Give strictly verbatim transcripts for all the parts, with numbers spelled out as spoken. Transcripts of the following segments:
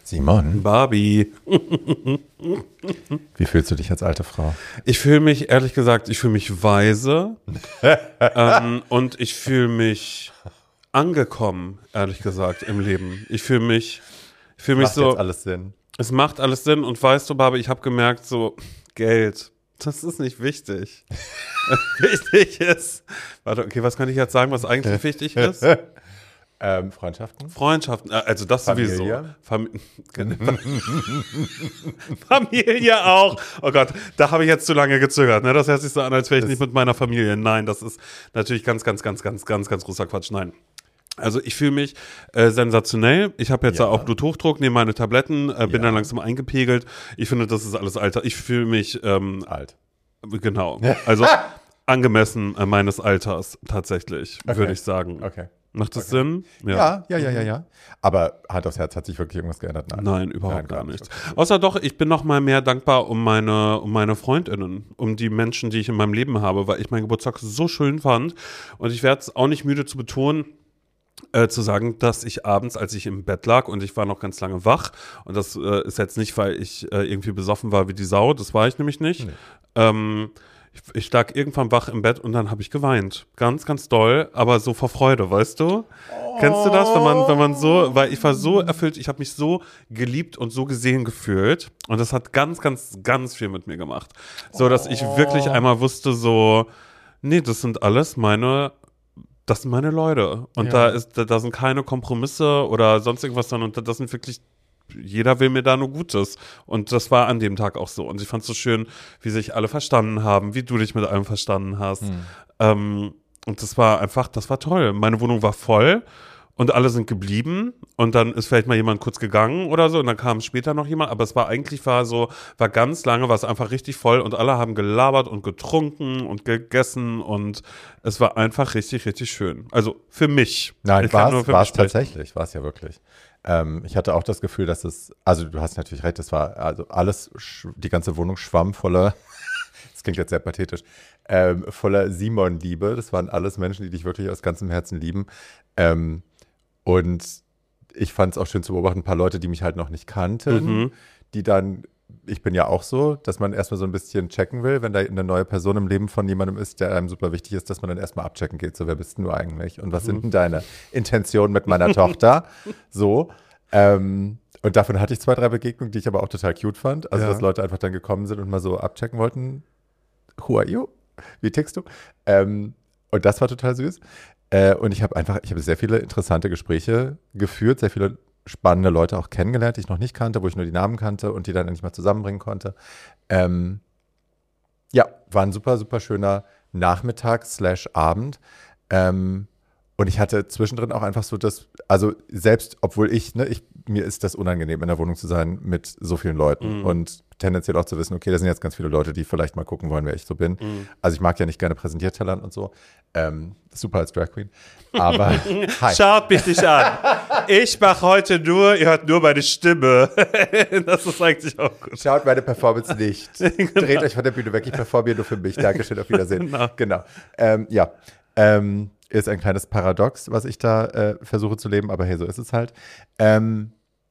Simon. Barbie. Wie fühlst du dich als alte Frau? Ich fühle mich, ehrlich gesagt, ich fühle mich weise ähm, und ich fühle mich angekommen, ehrlich gesagt, im Leben. Ich fühle mich, ich fühle mich Macht so. jetzt alles Sinn. Es macht alles Sinn und weißt du, Barbie, ich habe gemerkt, so Geld, das ist nicht wichtig. Wichtig ist, warte, okay, was kann ich jetzt sagen, was eigentlich wichtig ist? Ähm, Freundschaften? Freundschaften, also das Familie? sowieso. Fam- Familie auch. Oh Gott, da habe ich jetzt zu lange gezögert. Ne? Das hört sich so an, als wäre ich Das nicht mit meiner Familie. Nein, das ist natürlich ganz, ganz, ganz, ganz, ganz, ganz großer Quatsch. Nein. Also ich fühle mich äh, sensationell. Ich habe jetzt Ja. ja. auch Bluthochdruck, nehme meine Tabletten, äh, bin Ja. dann langsam eingepegelt. Ich finde, das ist alles Alter. Ich fühle mich ähm, Alt. genau. Also angemessen äh, meines Alters tatsächlich, Okay. würde ich sagen. Okay. Macht das Okay. Sinn? Ja, ja, ja, ja, ja. Aber Hand aufs Herz, hat sich wirklich irgendwas geändert? Nein, Nein, überhaupt Nein, gar gar nichts. nicht. Außer doch, ich bin noch mal mehr dankbar um meine, um meine FreundInnen, um die Menschen, die ich in meinem Leben habe, weil ich meinen Geburtstag so schön fand. Und ich werde es auch nicht müde zu betonen, äh, zu sagen, dass ich abends, als ich im Bett lag und ich war noch ganz lange wach, und das äh, ist jetzt nicht, weil ich äh, irgendwie besoffen war wie die Sau, das war ich nämlich nicht. Nee. Ähm, ich, ich lag irgendwann wach im Bett und dann habe ich geweint. Ganz, ganz doll, aber so vor Freude, weißt du? Kennst du das, wenn man, wenn man so, weil ich war so erfüllt, ich habe mich so geliebt und so gesehen gefühlt und das hat ganz, ganz, ganz viel mit mir gemacht. So, dass ich wirklich einmal wusste so, nee, das sind alles meine, das sind meine Leute und Ja. da ist, da, da sind keine Kompromisse oder sonst irgendwas dran und das sind wirklich, jeder will mir da nur Gutes und das war an dem Tag auch so und ich fand es so schön, wie sich alle verstanden haben, wie du dich mit allem verstanden hast. Hm. Ähm, Und das war einfach, das war toll. Meine Wohnung war voll und alle sind geblieben und dann ist vielleicht mal jemand kurz gegangen oder so und dann kam später noch jemand, aber es war eigentlich war so, war ganz lange, war es einfach richtig voll und alle haben gelabert und getrunken und gegessen und es war einfach richtig, richtig schön. Also für mich. Nein, Ich kann war nur es für mich sprechen. tatsächlich, war es ja wirklich. Ähm, ich hatte auch das Gefühl, dass es, also du hast natürlich recht, es war also alles, sch- die ganze Wohnung schwamm voller, das klingt jetzt sehr pathetisch, ähm, voller Simon-Liebe. Das waren alles Menschen, die dich wirklich aus ganzem Herzen lieben. Ähm, und ich fand es auch schön zu beobachten, ein paar Leute, die mich halt noch nicht kannten, Mhm. die dann, ich bin ja auch so, dass man erstmal so ein bisschen checken will, wenn da eine neue Person im Leben von jemandem ist, der einem super wichtig ist, dass man dann erstmal abchecken geht, so wer bist denn du eigentlich und was sind denn deine Intentionen mit meiner Tochter, so. Ähm, und davon hatte ich zwei, drei Begegnungen, die ich aber auch total cute fand, also Ja. dass Leute einfach dann gekommen sind und mal so abchecken wollten, who are you? Wie tickst du? Ähm, und das war total süß. Äh, und ich habe einfach, ich habe sehr viele interessante Gespräche geführt, sehr viele spannende Leute auch kennengelernt, die ich noch nicht kannte, wo ich nur die Namen kannte und die dann endlich mal zusammenbringen konnte. Ähm, ja, war ein super, super schöner Nachmittag slash Abend. Ähm, und ich hatte zwischendrin auch einfach so das, also selbst, obwohl ich, ne, ich, mir ist das unangenehm, in der Wohnung zu sein mit so vielen Leuten Mhm. und tendenziell auch zu wissen, okay, da sind jetzt ganz viele Leute, die vielleicht mal gucken wollen, wer ich so bin. Mhm. Also ich mag ja nicht gerne Präsentiertalent und so. Ähm, super als Drag Queen. Aber hi. Schaut mich nicht an. Ich mache heute nur, ihr hört nur meine Stimme. Das ist eigentlich auch gut. Schaut meine Performance nicht. Dreht euch von der Bühne weg, ich performe hier nur für mich. Dankeschön, auf Wiedersehen. Genau. Genau. Ähm, ja, ähm, ist ein kleines Paradox, was ich da äh, versuche zu leben, aber hey, so ist es halt. Ähm,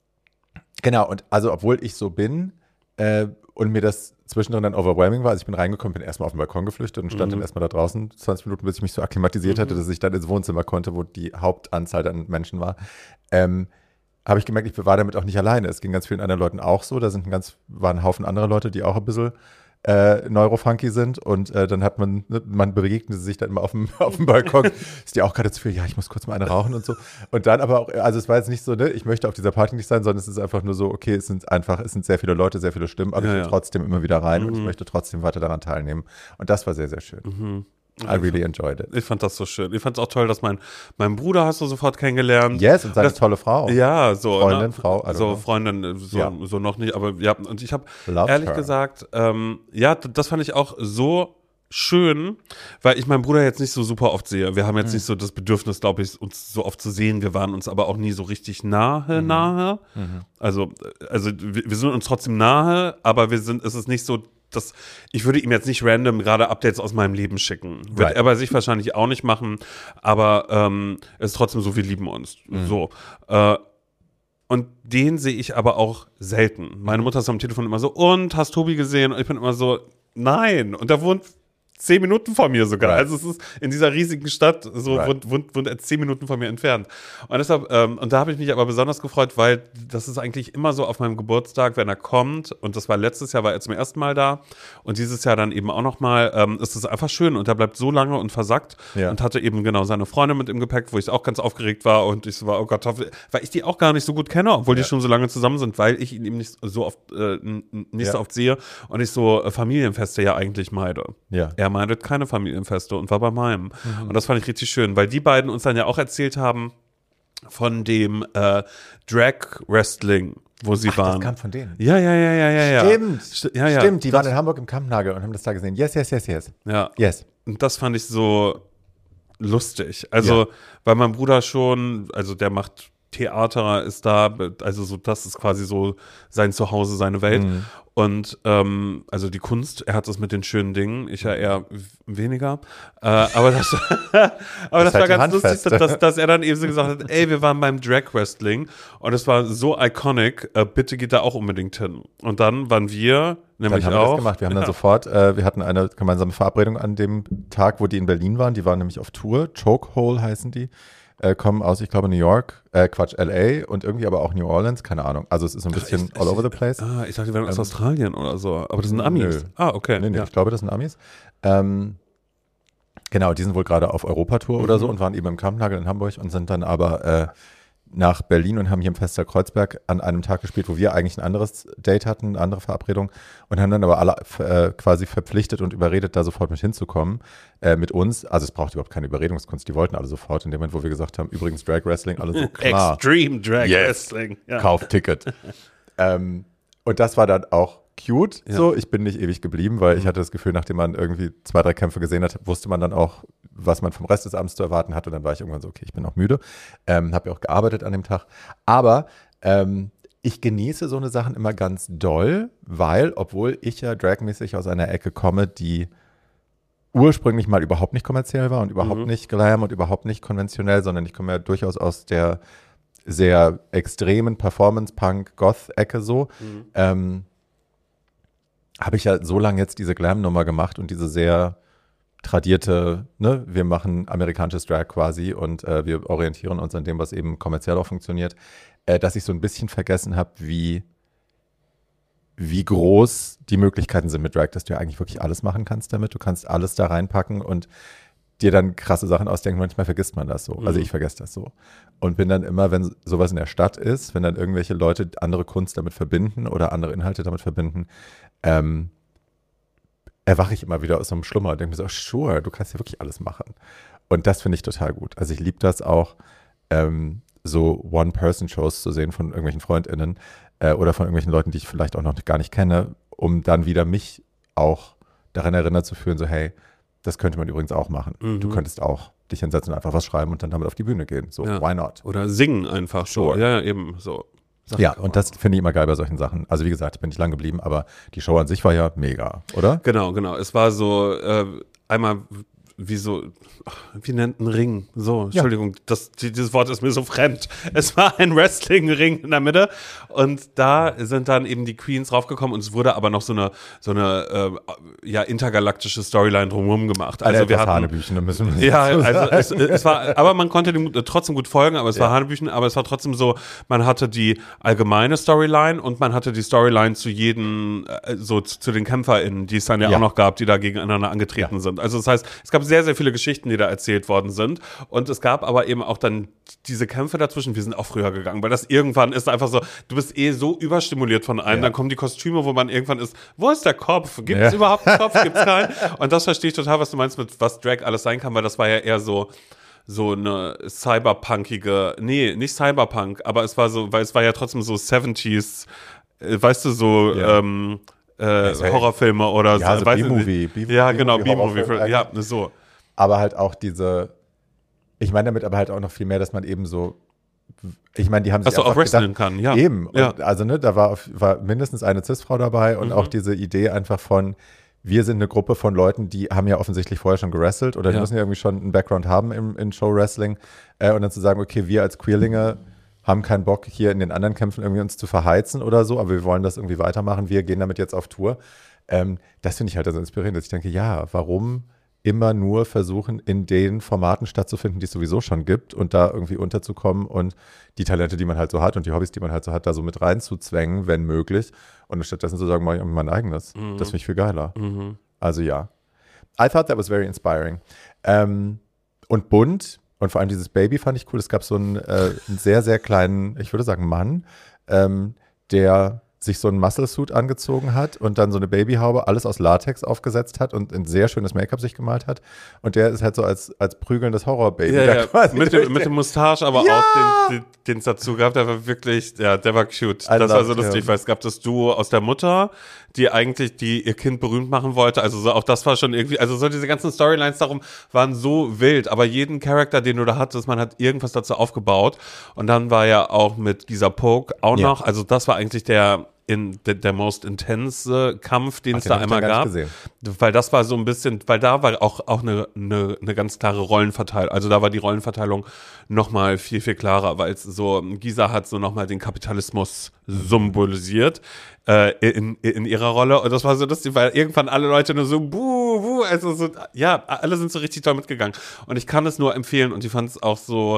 genau, und also obwohl ich so bin äh, und mir das zwischendrin dann overwhelming war, also ich bin reingekommen, bin erstmal auf den Balkon geflüchtet und stand Mhm. dann erstmal da draußen zwanzig Minuten, bis ich mich so akklimatisiert hatte, dass ich dann ins Wohnzimmer konnte, wo die Hauptanzahl an Menschen war. Ähm, habe ich gemerkt, ich war damit auch nicht alleine. Es ging ganz vielen anderen Leuten auch so. Da sind ein ganz, waren ein Haufen andere Leute, die auch ein bisschen äh, neurofunky sind. Und äh, dann hat man, ne, man begegnete sich dann immer auf dem, auf dem Balkon. Ist dir auch gerade zu viel? Ja, ich muss kurz mal eine rauchen und so. Und dann aber auch, also es war jetzt nicht so, ne, ich möchte auf dieser Party nicht sein, sondern es ist einfach nur so, okay, es sind einfach, es sind sehr viele Leute, sehr viele Stimmen, aber Ja, ich will ja. trotzdem immer wieder rein und ich Mhm. möchte trotzdem weiter daran teilnehmen. Und das war sehr, sehr schön. Mhm. I really enjoyed it. Ich fand das so schön. Ich fand es auch toll, dass mein, mein Bruder hast du sofort kennengelernt. Yes, und seine Das- tolle Frau. Ja, so. Freundin, ne? Frau, I don't So know. Freundin, äh, so, Ja. so noch nicht, aber ja, und ich habe Loved ehrlich her. gesagt, ähm, ja, d- das fand ich auch so schön, weil ich meinen Bruder jetzt nicht so super oft sehe. Wir haben jetzt Mhm. nicht so das Bedürfnis, glaube ich, uns so oft zu sehen. Wir waren uns aber auch nie so richtig nahe, nahe. Mhm. Also, also wir, wir sind uns trotzdem nahe, aber wir sind, es ist nicht so, dass ich würde ihm jetzt nicht random gerade Updates aus meinem Leben schicken. Wird Right. er bei sich wahrscheinlich auch nicht machen, aber ähm, es ist trotzdem so, wir lieben uns. Mhm. So. Äh, Und den sehe ich aber auch selten. Meine Mutter ist am Telefon immer so, und, hast Tobi gesehen? Und ich bin immer so, nein. Und da wohnt zehn Minuten von mir sogar. Right. Also es ist in dieser riesigen Stadt, so Right. wohnt, wohnt, wohnt er zehn Minuten von mir entfernt. Und deshalb, ähm, und da habe ich mich aber besonders gefreut, weil das ist eigentlich immer so auf meinem Geburtstag, wenn er kommt. Und das war letztes Jahr, war er zum ersten Mal da. Und dieses Jahr dann eben auch nochmal, ähm, ist es einfach schön. Und er bleibt so lange und versackt. Ja. Und hatte eben genau seine Freundin mit im Gepäck, wo ich auch ganz aufgeregt war. Und ich so war, oh Gott, hoffe- weil ich die auch gar nicht so gut kenne, obwohl Ja. die schon so lange zusammen sind, weil ich ihn eben nicht so oft, äh, n- n- nicht Ja. so oft sehe. Und ich so äh, Familienfeste ja eigentlich meide. Ja. Er meidet keine Familienfeste und war bei meinem. Mhm. Und das fand ich richtig schön, weil die beiden uns dann ja auch erzählt haben von dem äh, Drag-Wrestling, wo sie Ach, waren. das kam von denen. Ja, ja, ja, ja, ja, ja. Stimmt, St- ja, ja. stimmt. Die das, waren in Hamburg im Kampnagel und haben das da gesehen. Yes, yes, yes, yes. Ja. Yes. Und das fand ich so lustig. Also, Ja. weil mein Bruder schon, also der macht Theater, ist da, also so, das ist quasi so sein Zuhause, seine Welt. Mhm. Und ähm, also die Kunst, er hat das mit den schönen Dingen, ich ja eher w- weniger. Äh, aber das, aber das, halt war die ganz lustig, Handfeste. dass, dass er dann eben so gesagt hat, ey, wir waren beim Drag Wrestling und es war so iconic, äh, bitte geht da auch unbedingt hin. Und dann waren wir, nämlich Dann haben wir auch. das gemacht. Wir haben dann ja. sofort, äh, wir hatten eine gemeinsame Verabredung an dem Tag, wo die in Berlin waren. Die waren nämlich auf Tour. Chokehole heißen die. Äh, kommen aus, ich glaube, New York, äh, Quatsch, L A und irgendwie aber auch New Orleans, keine Ahnung. Also es ist so ein bisschen ich- all ich- over the place. Ah, ich dachte, die wären aus Ähm, Australien oder so. Aber das sind Amis. nö. Ah, okay. Nee, nee, ja. ich glaube, das sind Amis. Ähm, genau, die sind wohl gerade auf Europatour oder so und waren eben im Kampnagel in Hamburg und sind dann aber äh, nach Berlin und haben hier im Fester Kreuzberg an einem Tag gespielt, wo wir eigentlich ein anderes Date hatten, eine andere Verabredung und haben dann aber alle äh, quasi verpflichtet und überredet, da sofort mit hinzukommen äh, mit uns. Also es braucht überhaupt keine Überredungskunst, die wollten alle sofort in dem Moment, wo wir gesagt haben, übrigens Drag Wrestling, alle so klar. Extreme Drag Yes. Wrestling. Ja. Kauf Ticket. ähm, und das war dann auch cute. Ja. So, ich bin nicht ewig geblieben, weil ich hatte das Gefühl, nachdem man irgendwie zwei, drei Kämpfe gesehen hat, wusste man dann auch, was man vom Rest des Abends zu erwarten hat. Und dann war ich irgendwann so, okay, ich bin auch müde. Ähm, habe ja auch gearbeitet an dem Tag. Aber ähm, ich genieße so eine Sachen immer ganz doll, weil, obwohl ich ja dragmäßig aus einer Ecke komme, die ursprünglich mal überhaupt nicht kommerziell war und überhaupt Mhm. nicht Glam und überhaupt nicht konventionell, sondern ich komme ja durchaus aus der sehr extremen Performance-Punk-Goth-Ecke so, Mhm. ähm, habe ich ja so lange jetzt diese Glam-Nummer gemacht und diese sehr tradierte, ne, wir machen amerikanisches Drag quasi und äh, wir orientieren uns an dem, was eben kommerziell auch funktioniert, äh, dass ich so ein bisschen vergessen habe, wie, wie groß die Möglichkeiten sind mit Drag, dass du ja eigentlich wirklich alles machen kannst damit. Du kannst alles da reinpacken und dir dann krasse Sachen ausdenken. Manchmal vergisst man das so. Also Mhm. ich vergesse das so. Und bin dann immer, wenn sowas in der Stadt ist, wenn dann irgendwelche Leute andere Kunst damit verbinden oder andere Inhalte damit verbinden, ähm, erwache ich immer wieder aus so einem Schlummer und denke mir so, sure, du kannst ja wirklich alles machen. Und das finde ich total gut. Also ich liebe das auch, ähm, so One-Person-Shows zu sehen von irgendwelchen FreundInnen äh, oder von irgendwelchen Leuten, die ich vielleicht auch noch gar nicht kenne, um dann wieder mich auch daran erinnert zu fühlen, so hey, das könnte man übrigens auch machen. Mhm. Du könntest auch dich hinsetzen und einfach was schreiben und dann damit auf die Bühne gehen. So, Ja. why not? Oder singen einfach so. Sure. Ja, ja, eben so. Sag Ja, ich und auch. das finde ich immer geil bei solchen Sachen. Also wie gesagt, ich bin nicht lang geblieben, aber die Show an sich war ja mega, oder? Genau, genau. Es war so äh, einmal wie so, ach, wie nennt ein Ring? So, Entschuldigung, das, die, dieses Wort ist mir so fremd. Es war ein Wrestling-Ring in der Mitte und da sind dann eben die Queens raufgekommen und es wurde aber noch so eine, so eine äh, ja, intergalaktische Storyline drumherum gemacht. Also Alter, wir etwas hatten, Hanebüchen, da müssen wir ja, also es, es war, aber man konnte dem trotzdem gut folgen, aber es war Ja. Hanebüchen, aber es war trotzdem so, man hatte die allgemeine Storyline und man hatte die Storyline zu jedem, äh, so zu, zu den KämpferInnen, die es dann ja, Ja. auch noch gab, die da gegeneinander angetreten Ja. sind. Also das heißt, es gab sehr, sehr viele Geschichten, die da erzählt worden sind und es gab aber eben auch dann diese Kämpfe dazwischen, wir sind auch früher gegangen, weil das irgendwann ist einfach so, du bist eh so überstimuliert von einem, Ja. dann kommen die Kostüme, wo man irgendwann ist, wo ist der Kopf? Gibt es Ja. überhaupt einen Kopf? Gibt es keinen? Und das verstehe ich total, was du meinst mit was Drag alles sein kann, weil das war ja eher so so eine cyberpunkige, nee, nicht Cyberpunk, aber es war so, weil es war ja trotzdem so siebziger, äh, weißt du, so Ja. ähm, äh, ist ja- Horrorfilme oder Ja, so weißt du, B-Movie. B- Ja, genau, B-Movie, B-Movie. Horrorfilm, Ja, so. Aber halt auch diese, ich meine damit aber halt auch noch viel mehr, dass man eben so, ich meine, die haben sich Dass du auch einfach wrestlen gedacht, kann, ja. Eben. Ja. Und also, ne, da war, auf, war mindestens eine Cis-Frau dabei und Mhm. auch diese Idee einfach von, wir sind eine Gruppe von Leuten, die haben ja offensichtlich vorher schon gewrestelt oder die Ja. müssen ja irgendwie schon einen Background haben im, in Show-Wrestling äh, und dann zu sagen, okay, wir als Queerlinge haben keinen Bock, hier in den anderen Kämpfen irgendwie uns zu verheizen oder so, aber wir wollen das irgendwie weitermachen, wir gehen damit jetzt auf Tour. Ähm, das finde ich halt so inspirierend, dass ich denke, ja, warum immer nur versuchen, in den Formaten stattzufinden, die es sowieso schon gibt und da irgendwie unterzukommen und die Talente, die man halt so hat und die Hobbys, die man halt so hat, da so mit reinzuzwängen, wenn möglich. Und stattdessen zu sagen, mach ich mein eigenes. Mhm. Das finde ich viel geiler. Mhm. Also ja. I thought that was very inspiring. Ähm, und bunt und vor allem dieses Baby fand ich cool. Es gab so einen, äh, einen sehr, sehr kleinen, ich würde sagen Mann, ähm, der sich so einen Muscle-Suit angezogen hat und dann so eine Babyhaube, alles aus Latex aufgesetzt hat und ein sehr schönes Make-up sich gemalt hat. Und der ist halt so als, als prügelndes Horror-Baby. Ja, ja. Quasi Mit, dem, mit dem Mustache, aber ja. auch den, den, den es dazu gab, der war wirklich, ja, der war cute. I Das war so loved lustig, him. weil es gab das Duo aus der Mutter, die eigentlich, die ihr Kind berühmt machen wollte. Also so, auch das war schon irgendwie, also so diese ganzen Storylines darum waren so wild, aber jeden Charakter, den du da hattest, man hat irgendwas dazu aufgebaut. Und dann war ja auch mit Gisa Poke auch Ja. noch, also das war eigentlich der in der, der most intense Kampf, den Ach, es den da hab ich einmal dann gar gab. nicht Weil das war so ein bisschen, weil da war auch, auch eine, eine, eine ganz klare Rollenverteilung. Also da war die Rollenverteilung nochmal viel, viel klarer, weil es so, Gisa hat so nochmal den Kapitalismus symbolisiert äh, in, in ihrer Rolle. Und das war so lustig, weil irgendwann alle Leute nur so, buh, buh, also so, ja, alle sind so richtig toll mitgegangen. Und ich kann es nur empfehlen und ich fand es auch so,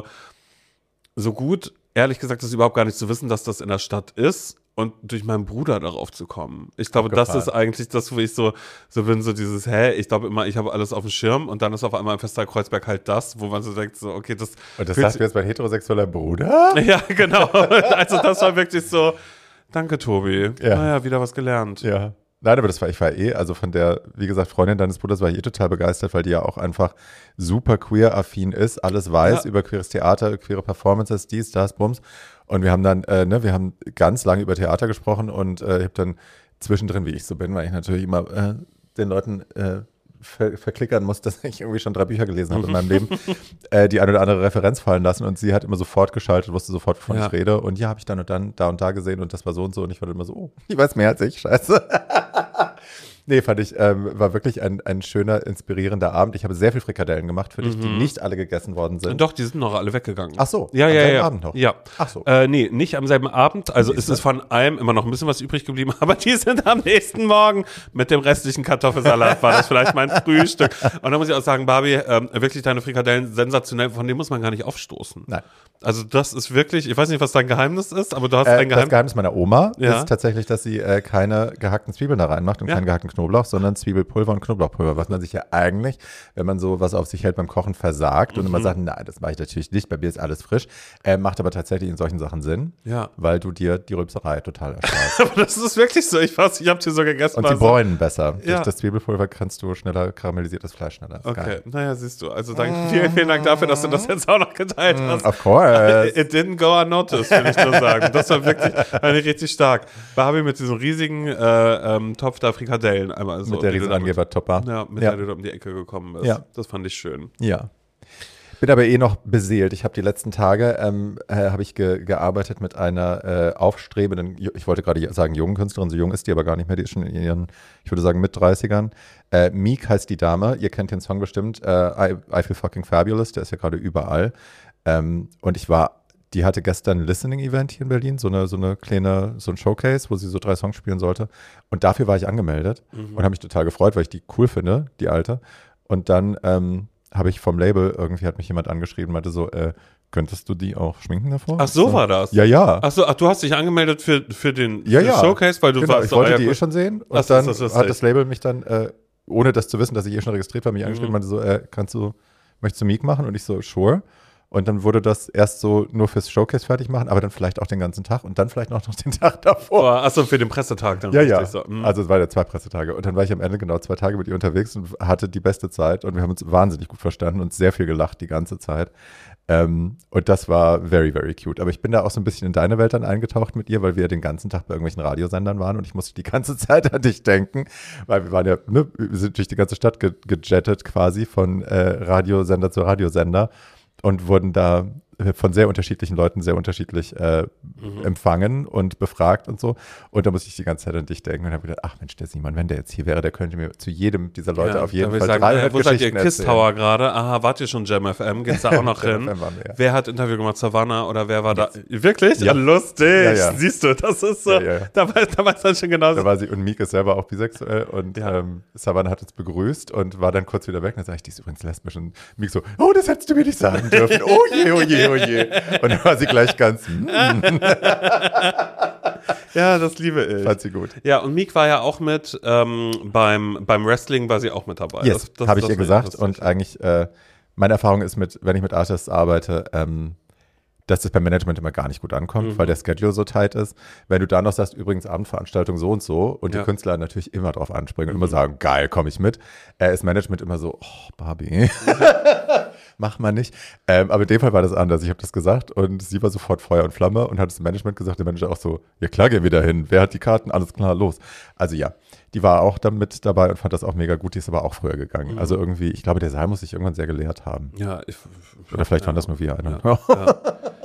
so gut, ehrlich gesagt, das überhaupt gar nicht zu wissen, dass das in der Stadt ist. Und durch meinen Bruder darauf zu kommen. Ich glaube, das ist eigentlich das, wo ich so, so bin, so dieses, hä, ich glaube immer, ich habe alles auf dem Schirm und dann ist auf einmal im Festival Kreuzberg halt das, wo man so denkt, so, okay, das. Und das sagst du jetzt mein heterosexueller Bruder? Ja, genau. Also das war wirklich so, danke, Tobi. Ja. Naja, wieder was gelernt. Ja. Nein, aber das war, ich war eh, also von der, wie gesagt, Freundin deines Bruders war ich eh total begeistert, weil die ja auch einfach super queer-affin ist, alles weiß Ja. über queeres Theater, queere Performances, dies, das, Bums. Und wir haben dann, äh, ne, wir haben ganz lange über Theater gesprochen und äh, ich habe dann zwischendrin, wie ich so bin, weil ich natürlich immer äh, den Leuten äh, ver verklickern muss, dass ich irgendwie schon drei Bücher gelesen habe in meinem Leben, äh, die eine oder andere Referenz fallen lassen und sie hat immer sofort geschaltet, wusste sofort, wovon Ja. ich rede und ja, habe ich dann und dann da und da gesehen und das war so und so und ich war dann immer so, oh, ich weiß mehr als ich, scheiße. Nee, fand ich, ähm, war wirklich ein, ein schöner, inspirierender Abend. Ich habe sehr viel Frikadellen gemacht für dich, die nicht alle gegessen worden sind. Doch, die sind noch alle weggegangen. Ach so, ja, am ja, selben ja. Abend noch? Ja. Ach so. Äh, nee, nicht am selben Abend. Also es ist von allem immer noch ein bisschen was übrig geblieben, aber die sind am nächsten Morgen mit dem restlichen Kartoffelsalat, war das vielleicht mein Frühstück. Und da muss ich auch sagen, Barbie, ähm, wirklich deine Frikadellen sensationell, von denen muss man gar nicht aufstoßen. Nein. Also das ist wirklich, ich weiß nicht, was dein Geheimnis ist, aber du hast Äh, ein das Geheimnis. Geheimnis meiner Oma Ja. ist tatsächlich, dass sie äh, keine gehackten Zwiebeln da reinmacht und Ja. keinen gehackten Knoblauch, sondern Zwiebelpulver und Knoblauchpulver, was man sich ja eigentlich, wenn man so was auf sich hält beim Kochen, versagt und Mhm. immer sagt, nein, das mache ich natürlich nicht, bei mir ist alles frisch, äh, macht aber tatsächlich in solchen Sachen Sinn, Ja. weil du dir die Rülpserei total ersparst. Aber das ist wirklich so. Ich weiß, ich habe die so gegessen. Und war sie so- bräunen besser. Ja. Durch das Zwiebelpulver kannst du schneller karamellisiertes Fleisch schneller. Ist Okay, geil. naja, siehst du. Also danke, vielen, vielen Dank dafür, dass du das jetzt auch noch geteilt hast. Of course. It didn't go unnoticed, will ich nur sagen. Das war wirklich fand ich richtig stark. Barbie mit diesem riesigen äh, ähm, Topf da Frikadellen einmal so. Mit der die du Riesenangeber-Topper. damit- Ja, mit Ja. der du da um die Ecke gekommen bist. Ja. Das fand ich schön. Ja. Bin aber eh noch beseelt. Ich habe die letzten Tage ähm, äh, habe ich ge gearbeitet mit einer äh, aufstrebenden, ich wollte gerade sagen jungen Künstlerin, so jung ist die aber gar nicht mehr, die ist schon in ihren, ich würde sagen, mit dreißigern. Äh, Meek heißt die Dame, ihr kennt den Song bestimmt, äh, I, I Feel Fucking Fabulous, der ist ja gerade überall. Ähm, und ich war, die hatte gestern ein Listening-Event hier in Berlin, so eine, so eine kleine, so ein Showcase, wo sie so drei Songs spielen sollte. Und dafür war ich angemeldet Mhm. und habe mich total gefreut, weil ich die cool finde, die alte. Und dann ähm, habe ich vom Label, irgendwie hat mich jemand angeschrieben, meinte so, äh, könntest du die auch schminken davor? Ach, so war das? Ja, ja. Ach so, ach, du hast dich angemeldet für, für den ja, für ja. Showcase, weil du genau, warst ich so, wollte ah, ja, die eh gut. schon sehen. Und Ach, das dann ist lustig. hat das Label mich dann, äh, ohne das zu wissen, dass ich eh schon registriert war, mich angeschrieben, Mhm. meinte so, äh, kannst du, möchtest du Meek machen? Und ich so, sure. Und dann wurde das erst so nur fürs Showcase fertig machen, aber dann vielleicht auch den ganzen Tag und dann vielleicht auch noch den Tag davor. Oh, achso, für den Pressetag dann Ja, ja. richtig so. Mhm. Also es waren ja zwei Pressetage. Und dann war ich am Ende genau zwei Tage mit ihr unterwegs und hatte die beste Zeit. Und wir haben uns wahnsinnig gut verstanden und sehr viel gelacht die ganze Zeit. Ähm, und das war very, very cute. Aber ich bin da auch so ein bisschen in deine Welt dann eingetaucht mit ihr, weil wir den ganzen Tag bei irgendwelchen Radiosendern waren. Und ich musste die ganze Zeit an dich denken, weil wir waren ja, ne, wir sind durch die ganze Stadt ge gejettet quasi von äh, Radiosender zu Radiosender. Und wurden da von sehr unterschiedlichen Leuten sehr unterschiedlich äh, Mhm. empfangen und befragt und so. Und da musste ich die ganze Zeit an dich denken und habe gedacht, ach Mensch, der Simon, wenn der jetzt hier wäre, der könnte mir zu jedem dieser Leute Ja, auf jeden da will Fall ich sagen, dreihundert äh, wo seid ihr? Geschichten Kiss erzählen. Tower gerade? Aha, wart ihr schon Jam F M? Geht's da auch noch Jam hin? F M waren wir, ja. Wer hat Interview gemacht? Savannah oder wer war da? Yes. Wirklich? Ja. Ah, lustig. Ja, ja. Siehst du, das ist so. Ja, ja, ja. Da weiß da weiß man schon genau. Da war sie, und Meek ist selber auch bisexuell und Ja. ähm, Savannah hat uns begrüßt und war dann kurz wieder weg. Dann sage ich, die ist übrigens lesbisch. Und Meek so, oh, das hättest du mir nicht sagen dürfen. Oh je, oh je, oh je. Und dann war sie gleich ganz, mm, Ja, das liebe ich. fand sie gut. Ja, und Meek war ja auch mit ähm, beim, beim Wrestling war sie auch mit dabei. Yes, Das- das- habe ich das ihr war gesagt. lustig. Und eigentlich, äh, meine Erfahrung ist mit, wenn ich mit Artists arbeite, ähm, dass das beim Management immer gar nicht gut ankommt, Mhm. weil der Schedule so tight ist. Wenn du dann noch sagst, übrigens Abendveranstaltung so und so und Ja. die Künstler natürlich immer drauf anspringen und Mhm. immer sagen, geil, komme ich mit, äh, ist Management immer so, oh, Barbie, mach mal nicht. Ähm, aber in dem Fall war das anders. Ich habe das gesagt und sie war sofort Feuer und Flamme und hat das Management gesagt, der Manager auch so, ja klar, gehen wir da hin. Wer hat die Karten? Alles klar, los. Also ja, die war auch damit dabei und fand das auch mega gut. Die ist aber auch früher gegangen. Mhm. Also irgendwie, ich glaube, der Saal muss sich irgendwann sehr gelehrt haben. Ja, ich, Oder vielleicht ja. waren das nur wir. I don't Ja. know. Ja.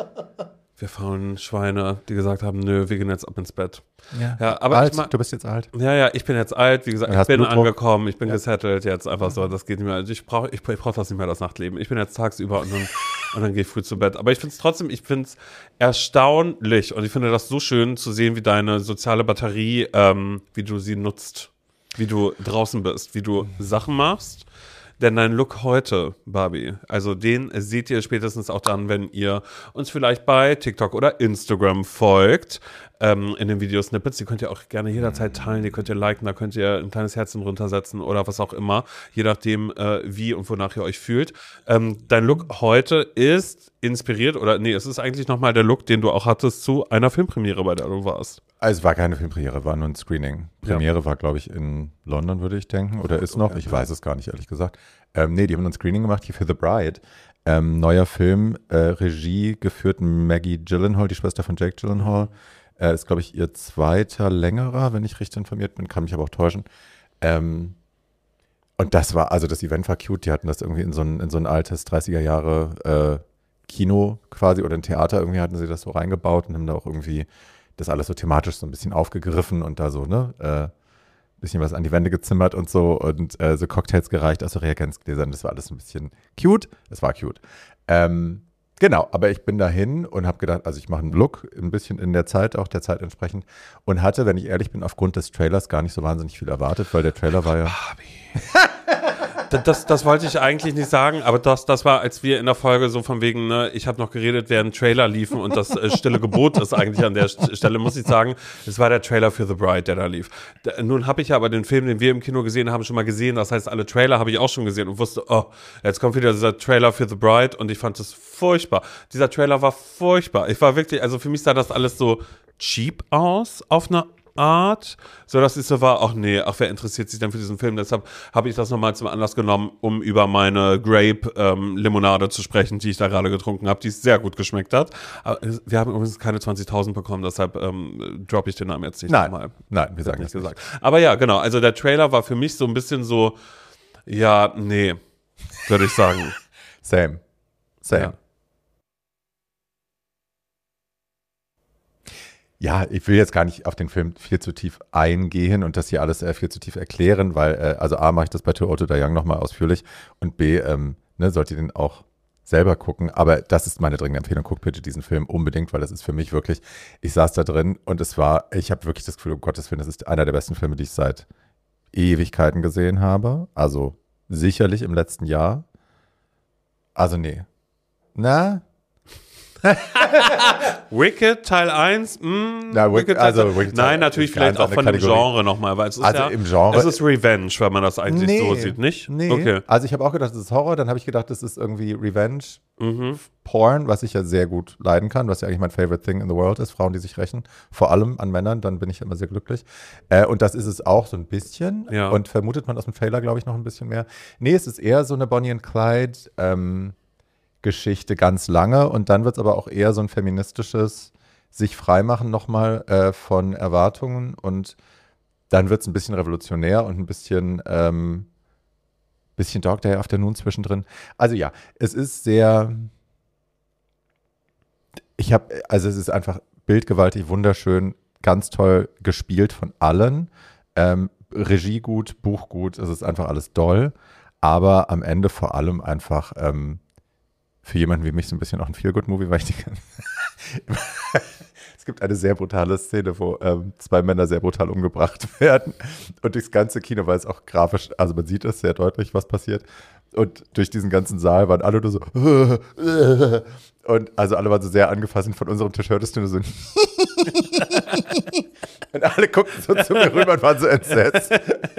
Wir faulen Schweine, die gesagt haben, nö, wir gehen jetzt ab ins Bett. Ja, aber alt, ich mag, du bist jetzt alt. ja, ja, ich bin jetzt alt, wie gesagt, Und ich hast bin Blutdruck. angekommen, ich bin Ja. gesettelt jetzt einfach so, das geht nicht mehr. Also ich brauche ich, ich brauch das nicht mehr, das Nachtleben. Ich bin jetzt tagsüber und dann, und dann gehe ich früh zu Bett. Aber ich finde es trotzdem, ich finde es erstaunlich und ich finde das so schön zu sehen, wie deine soziale Batterie, ähm, wie du sie nutzt, wie du draußen bist, wie du Sachen machst. Denn dein Look heute, Barbie, also den seht ihr spätestens auch dann, wenn ihr uns vielleicht bei TikTok oder Instagram folgt, ähm, in den Videosnippets. Die könnt ihr auch gerne jederzeit teilen, die könnt ihr liken, da könnt ihr ein kleines Herzchen runtersetzen oder was auch immer, je nachdem, äh, wie und wonach ihr euch fühlt. Ähm, dein Look heute ist inspiriert, oder nee, es ist eigentlich nochmal der Look, den du auch hattest zu einer Filmpremiere, bei der du warst. Also es war keine Filmpremiere, war nur ein Screening. Premiere war, glaube ich, in London, würde ich denken. Oder ist noch, Okay. ich weiß es gar nicht, ehrlich gesagt. Ähm, nee, die haben ein Screening gemacht hier für The Bride. Ähm, neuer Film, äh, Regie geführt Maggie Gyllenhaal, die Schwester von Jake Gyllenhaal. Äh, ist, glaube ich, ihr zweiter längerer, wenn ich richtig informiert bin, kann mich aber auch täuschen. Ähm, und das war, also das Event war cute, die hatten das irgendwie in so ein, in so ein altes dreißiger Jahre äh, Kino quasi oder ein Theater, irgendwie hatten sie das so reingebaut und haben da auch irgendwie das alles so thematisch so ein bisschen aufgegriffen und da so, ne, äh, bisschen was an die Wände gezimmert und so und äh, so Cocktails gereicht aus so Reagenzgläsern. Das war alles ein bisschen cute. Es war cute. Ähm, genau, aber ich bin dahin und habe gedacht, also ich mache einen Look, ein bisschen in der Zeit, auch der Zeit entsprechend und hatte, wenn ich ehrlich bin, aufgrund des Trailers gar nicht so wahnsinnig viel erwartet, weil der Trailer war ja... Das, das, das wollte ich eigentlich nicht sagen, aber das, das war, als wir in der Folge so von wegen, ne, ich habe noch geredet, während Trailer liefen und das äh, stille Gebot ist eigentlich an der St- Stelle, muss ich sagen, es war der Trailer für The Bride, der da lief. Da, nun habe ich ja aber den Film, den wir im Kino gesehen haben, schon mal gesehen, das heißt, alle Trailer habe ich auch schon gesehen und wusste, oh, jetzt kommt wieder dieser Trailer für The Bride und ich fand es furchtbar. Dieser Trailer war furchtbar. Ich war wirklich, also für mich sah das alles so cheap aus, auf eine Art, so dass ich so war, ach nee, ach wer interessiert sich denn für diesen Film, deshalb habe ich das nochmal zum Anlass genommen, um über meine Grape-Limonade zu sprechen, die ich da gerade getrunken habe, die sehr gut geschmeckt hat. Aber wir haben übrigens keine zwanzigtausend bekommen, deshalb ähm, droppe ich den Namen jetzt nicht Nein, nochmal. nein, wir Wird sagen nicht das gesagt. Aber ja, genau, also der Trailer war für mich so ein bisschen so, ja, nee, würde ich sagen. Same. Same. Ja. Ja, ich will jetzt gar nicht auf den Film viel zu tief eingehen und das hier alles äh, viel zu tief erklären, weil, äh, also A, mache ich das bei Too Old to Die Young nochmal ausführlich und B, ähm, ne, sollt ihr den auch selber gucken, aber das ist meine dringende Empfehlung, guckt bitte diesen Film unbedingt, weil das ist für mich wirklich, ich saß da drin und es war, ich habe wirklich das Gefühl, um Gottes Willen, das ist einer der besten Filme, die ich seit Ewigkeiten gesehen habe, also sicherlich im letzten Jahr, also nee, na, Wicked Teil eins, mh, Na, Wicked- Teil also zwei. Wicked Teil- Nein, natürlich ist ganz vielleicht auch andere von dem Kategorie. Genre nochmal, weil es ist Also ja, im Genre- es ist Revenge, wenn man das eigentlich so sieht, nicht? Nee. Okay. Also ich habe auch gedacht, das ist Horror, dann habe ich gedacht, das ist irgendwie Revenge, Mhm. Porn, was ich ja sehr gut leiden kann, was ja eigentlich mein favorite thing in the world ist, Frauen, die sich rächen, vor allem an Männern, dann bin ich immer sehr glücklich. Äh, und das ist es auch so ein bisschen Ja. und vermutet man aus dem Trailer, glaube ich, noch ein bisschen mehr. Nee, es ist eher so eine Bonnie and Clyde ähm, Geschichte ganz lange und dann wird es aber auch eher so ein feministisches sich freimachen nochmal äh, von Erwartungen und dann wird es ein bisschen revolutionär und ein bisschen ähm, bisschen Dog Day Afternoon zwischendrin. Also ja, es ist sehr ich habe, also es ist einfach bildgewaltig, wunderschön, ganz toll gespielt von allen. Ähm, Regie gut, Buch gut, es ist einfach alles doll. Aber am Ende vor allem einfach ähm, für jemanden wie mich so ein bisschen auch ein Feel-Good-Movie, weil ich die kann. Es gibt eine sehr brutale Szene, wo ähm, zwei Männer sehr brutal umgebracht werden. Und durchs ganze Kino, weil es auch grafisch, also man sieht es sehr deutlich, was passiert. Und durch diesen ganzen Saal waren alle nur so und also alle waren so sehr angefasst und von unserem Tisch hörtest du nur so und alle guckten so zu mir rüber und waren so entsetzt.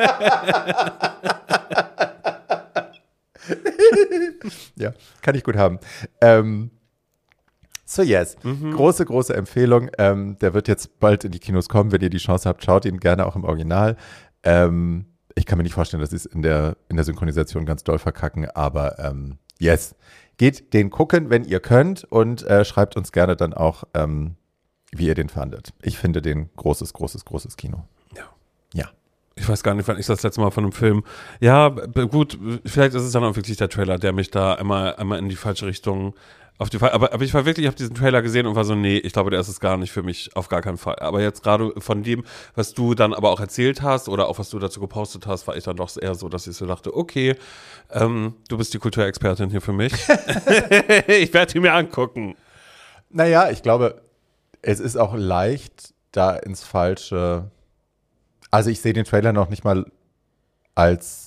Ja, kann ich gut haben. Ähm, so yes, mhm. große, große Empfehlung. Ähm, der wird jetzt bald in die Kinos kommen. Wenn ihr die Chance habt, schaut ihn gerne auch im Original. Ähm, ich kann mir nicht vorstellen, dass sie es in der, in der Synchronisation ganz doll verkacken, aber ähm, yes. Geht den gucken, wenn ihr könnt und äh, schreibt uns gerne dann auch, ähm, wie ihr den fandet. Ich finde den großes, großes, großes Kino. Ja. Ja. Ich weiß gar nicht, wann ich das letzte Mal von einem Film. Ja, b- gut, vielleicht ist es dann auch wirklich der Trailer, der mich da einmal, einmal in die falsche Richtung auf die Fall. Aber, aber ich war wirklich, ich habe diesen Trailer gesehen und war so, nee, ich glaube, der ist es gar nicht für mich, auf gar keinen Fall. Aber jetzt gerade von dem, was du dann aber auch erzählt hast oder auch was du dazu gepostet hast, war ich dann doch eher so, dass ich so dachte, okay, ähm, du bist die Kulturexpertin hier für mich. Ich werde ihn mir angucken. Naja, ich glaube, es ist auch leicht, da ins falsche. Also ich sehe den Trailer noch nicht mal als.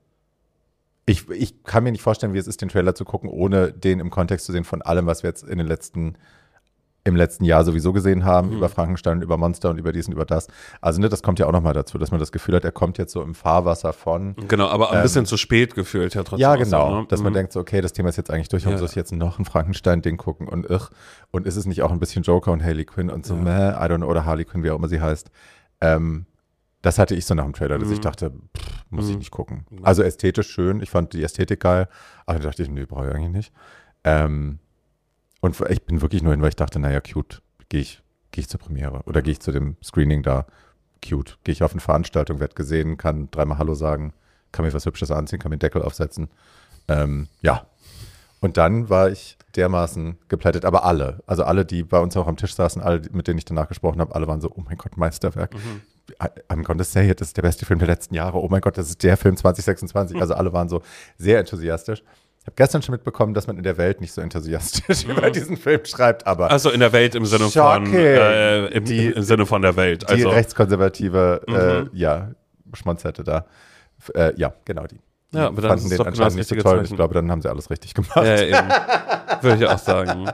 Ich, ich kann mir nicht vorstellen, wie es ist, den Trailer zu gucken, ohne den im Kontext zu sehen von allem, was wir jetzt in den letzten, im letzten Jahr sowieso gesehen haben, mhm. über Frankenstein, über Monster und über dies und über das. Also ne, das kommt ja auch nochmal dazu, dass man das Gefühl hat, er kommt jetzt so im Fahrwasser von. Genau, aber ein ähm, bisschen zu spät gefühlt ja trotzdem. Ja, genau, so, ne? dass man mhm. denkt so, okay, das Thema ist jetzt eigentlich durch, warum ja. soll ich jetzt noch ein Frankenstein-Ding gucken und ich, und ist es nicht auch ein bisschen Joker und Harley Quinn und so, ja. meh, I don't know, oder Harley Quinn, wie auch immer sie heißt. Ähm, Das hatte ich so nach dem Trailer, dass mhm. ich dachte, pff, muss mhm. ich nicht gucken. Also ästhetisch schön, ich fand die Ästhetik geil, aber da dachte ich, nee, brauche ich eigentlich nicht. Ähm, und ich bin wirklich nur hin, weil ich dachte, naja, cute, gehe ich, geh ich zur Premiere oder gehe ich zu dem Screening da, cute. Gehe ich auf eine Veranstaltung, werde gesehen, kann dreimal Hallo sagen, kann mir was Hübsches anziehen, kann mir einen Deckel aufsetzen. Ähm, ja. Und dann war ich dermaßen geplättet, aber alle, also alle, die bei uns auch am Tisch saßen, alle, mit denen ich danach gesprochen habe, alle waren so, oh mein Gott, Meisterwerk. Mhm. I'm gonna say it, das ist der beste Film der letzten Jahre. Oh mein Gott, das ist der Film zwanzig sechsundzwanzig. Also alle waren so sehr enthusiastisch. Ich habe gestern schon mitbekommen, dass man in der Welt nicht so enthusiastisch mhm. über diesen Film schreibt, aber also in der Welt im Sinne Schocke. von äh, im, die, im Sinne von der Welt. Also. Die rechtskonservative mhm. äh, ja, Schmonzette da. Äh, ja, genau die. Die ja, aber dann fanden ist den doch anscheinend genau nicht so das toll. Zeichen. Ich glaube, dann haben sie alles richtig gemacht. Ja, eben. Würde ich auch sagen.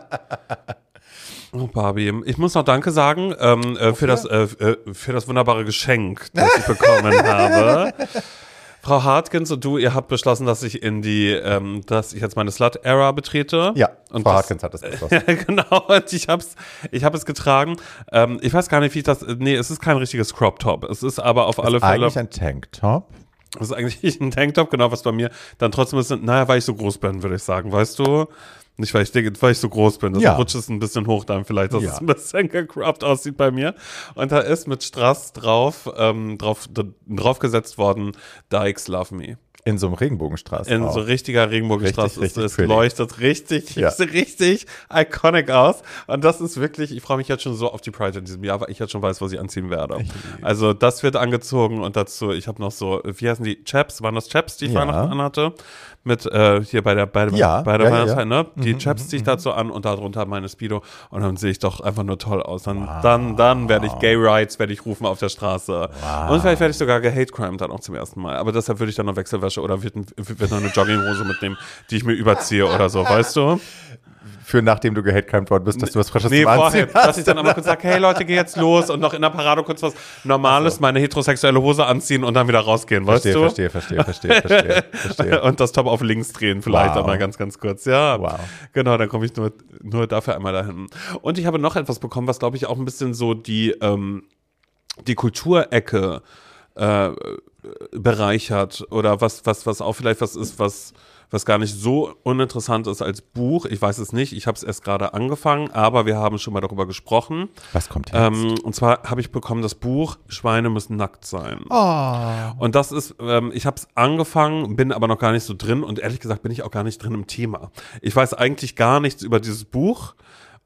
Oh, Barbie. Ich muss noch Danke sagen ähm, äh, für, das, äh, für das wunderbare Geschenk, das ich bekommen habe. Frau Hartkins und du, ihr habt beschlossen, dass ich in die, ähm, dass ich jetzt meine Slut-Era betrete. Ja, und Frau das, Hartkins hat das beschlossen. Ja, genau, und ich hab's, ich hab es getragen. Ähm, ich weiß gar nicht, wie ich das, nee, es ist kein richtiges Crop-Top. Es ist aber auf ist alle Fälle. Eigentlich ein Tanktop. Das ist eigentlich ein Tanktop, genau, was bei mir dann trotzdem ist, naja, weil ich so groß bin, würde ich sagen, weißt du? Nicht, weil ich denke, weil ich so groß bin. Das ja. rutscht es ein bisschen hoch dann vielleicht, dass ja. es ein bisschen gecroppt aussieht bei mir. Und da ist mit Strass drauf, ähm, drauf, draufgesetzt worden, Dykes Love Me. In so einem Regenbogenstraß. In auch. so richtiger Regenbogenstraß. Richtig, es richtig leuchtet richtig, ja. richtig iconic aus. Und das ist wirklich, ich freue mich jetzt schon so auf die Pride in diesem Jahr, weil ich jetzt schon weiß, was ich anziehen werde. Also das wird angezogen und dazu, ich habe noch so, wie heißen die, Chaps? Waren das Chaps, die ich ja. Weihnachten anhatte? Mit, äh, hier bei der, bei der, ja. bei der ja, Weihnachtszeit, ja. ne? Die mhm, Chaps ziehe ich mhm. dazu an und darunter meine Speedo und dann sehe ich doch einfach nur toll aus. Dann, wow. dann, dann werde ich Gay Rights, werde ich rufen auf der Straße. Wow. Und vielleicht werde ich sogar ge-Hate Crime dann auch zum ersten Mal. Aber deshalb würde ich dann noch Wechselwäsche oder wird, wird noch eine Jogginghose mitnehmen, die ich mir überziehe oder so, weißt du? Für nachdem du gehatecrimed worden bist, dass du was Frisches nee, zum vorher, Anziehen hast. dass ich dann einmal kurz sage, hey Leute, geh jetzt los und noch in der Parade kurz was Normales, so. Meine heterosexuelle Hose anziehen und dann wieder rausgehen, verstehe, weißt du? Verstehe, verstehe, verstehe, verstehe, verstehe. Und das Top auf links drehen vielleicht wow. einmal ganz, ganz kurz, ja. Wow. Genau, dann komme ich nur, nur dafür einmal dahin. Und ich habe noch etwas bekommen, was glaube ich auch ein bisschen so die, ähm, die Kulturecke äh, bereichert oder was, was, was auch vielleicht was ist, was was gar nicht so uninteressant ist als Buch. Ich weiß es nicht, ich habe es erst gerade angefangen, aber wir haben schon mal darüber gesprochen. Was kommt jetzt? Ähm, und zwar habe ich bekommen das Buch Schweine müssen nackt sein. Oh. Und das ist, ähm, ich habe es angefangen, bin aber noch gar nicht so drin und ehrlich gesagt bin ich auch gar nicht drin im Thema. Ich weiß eigentlich gar nichts über dieses Buch,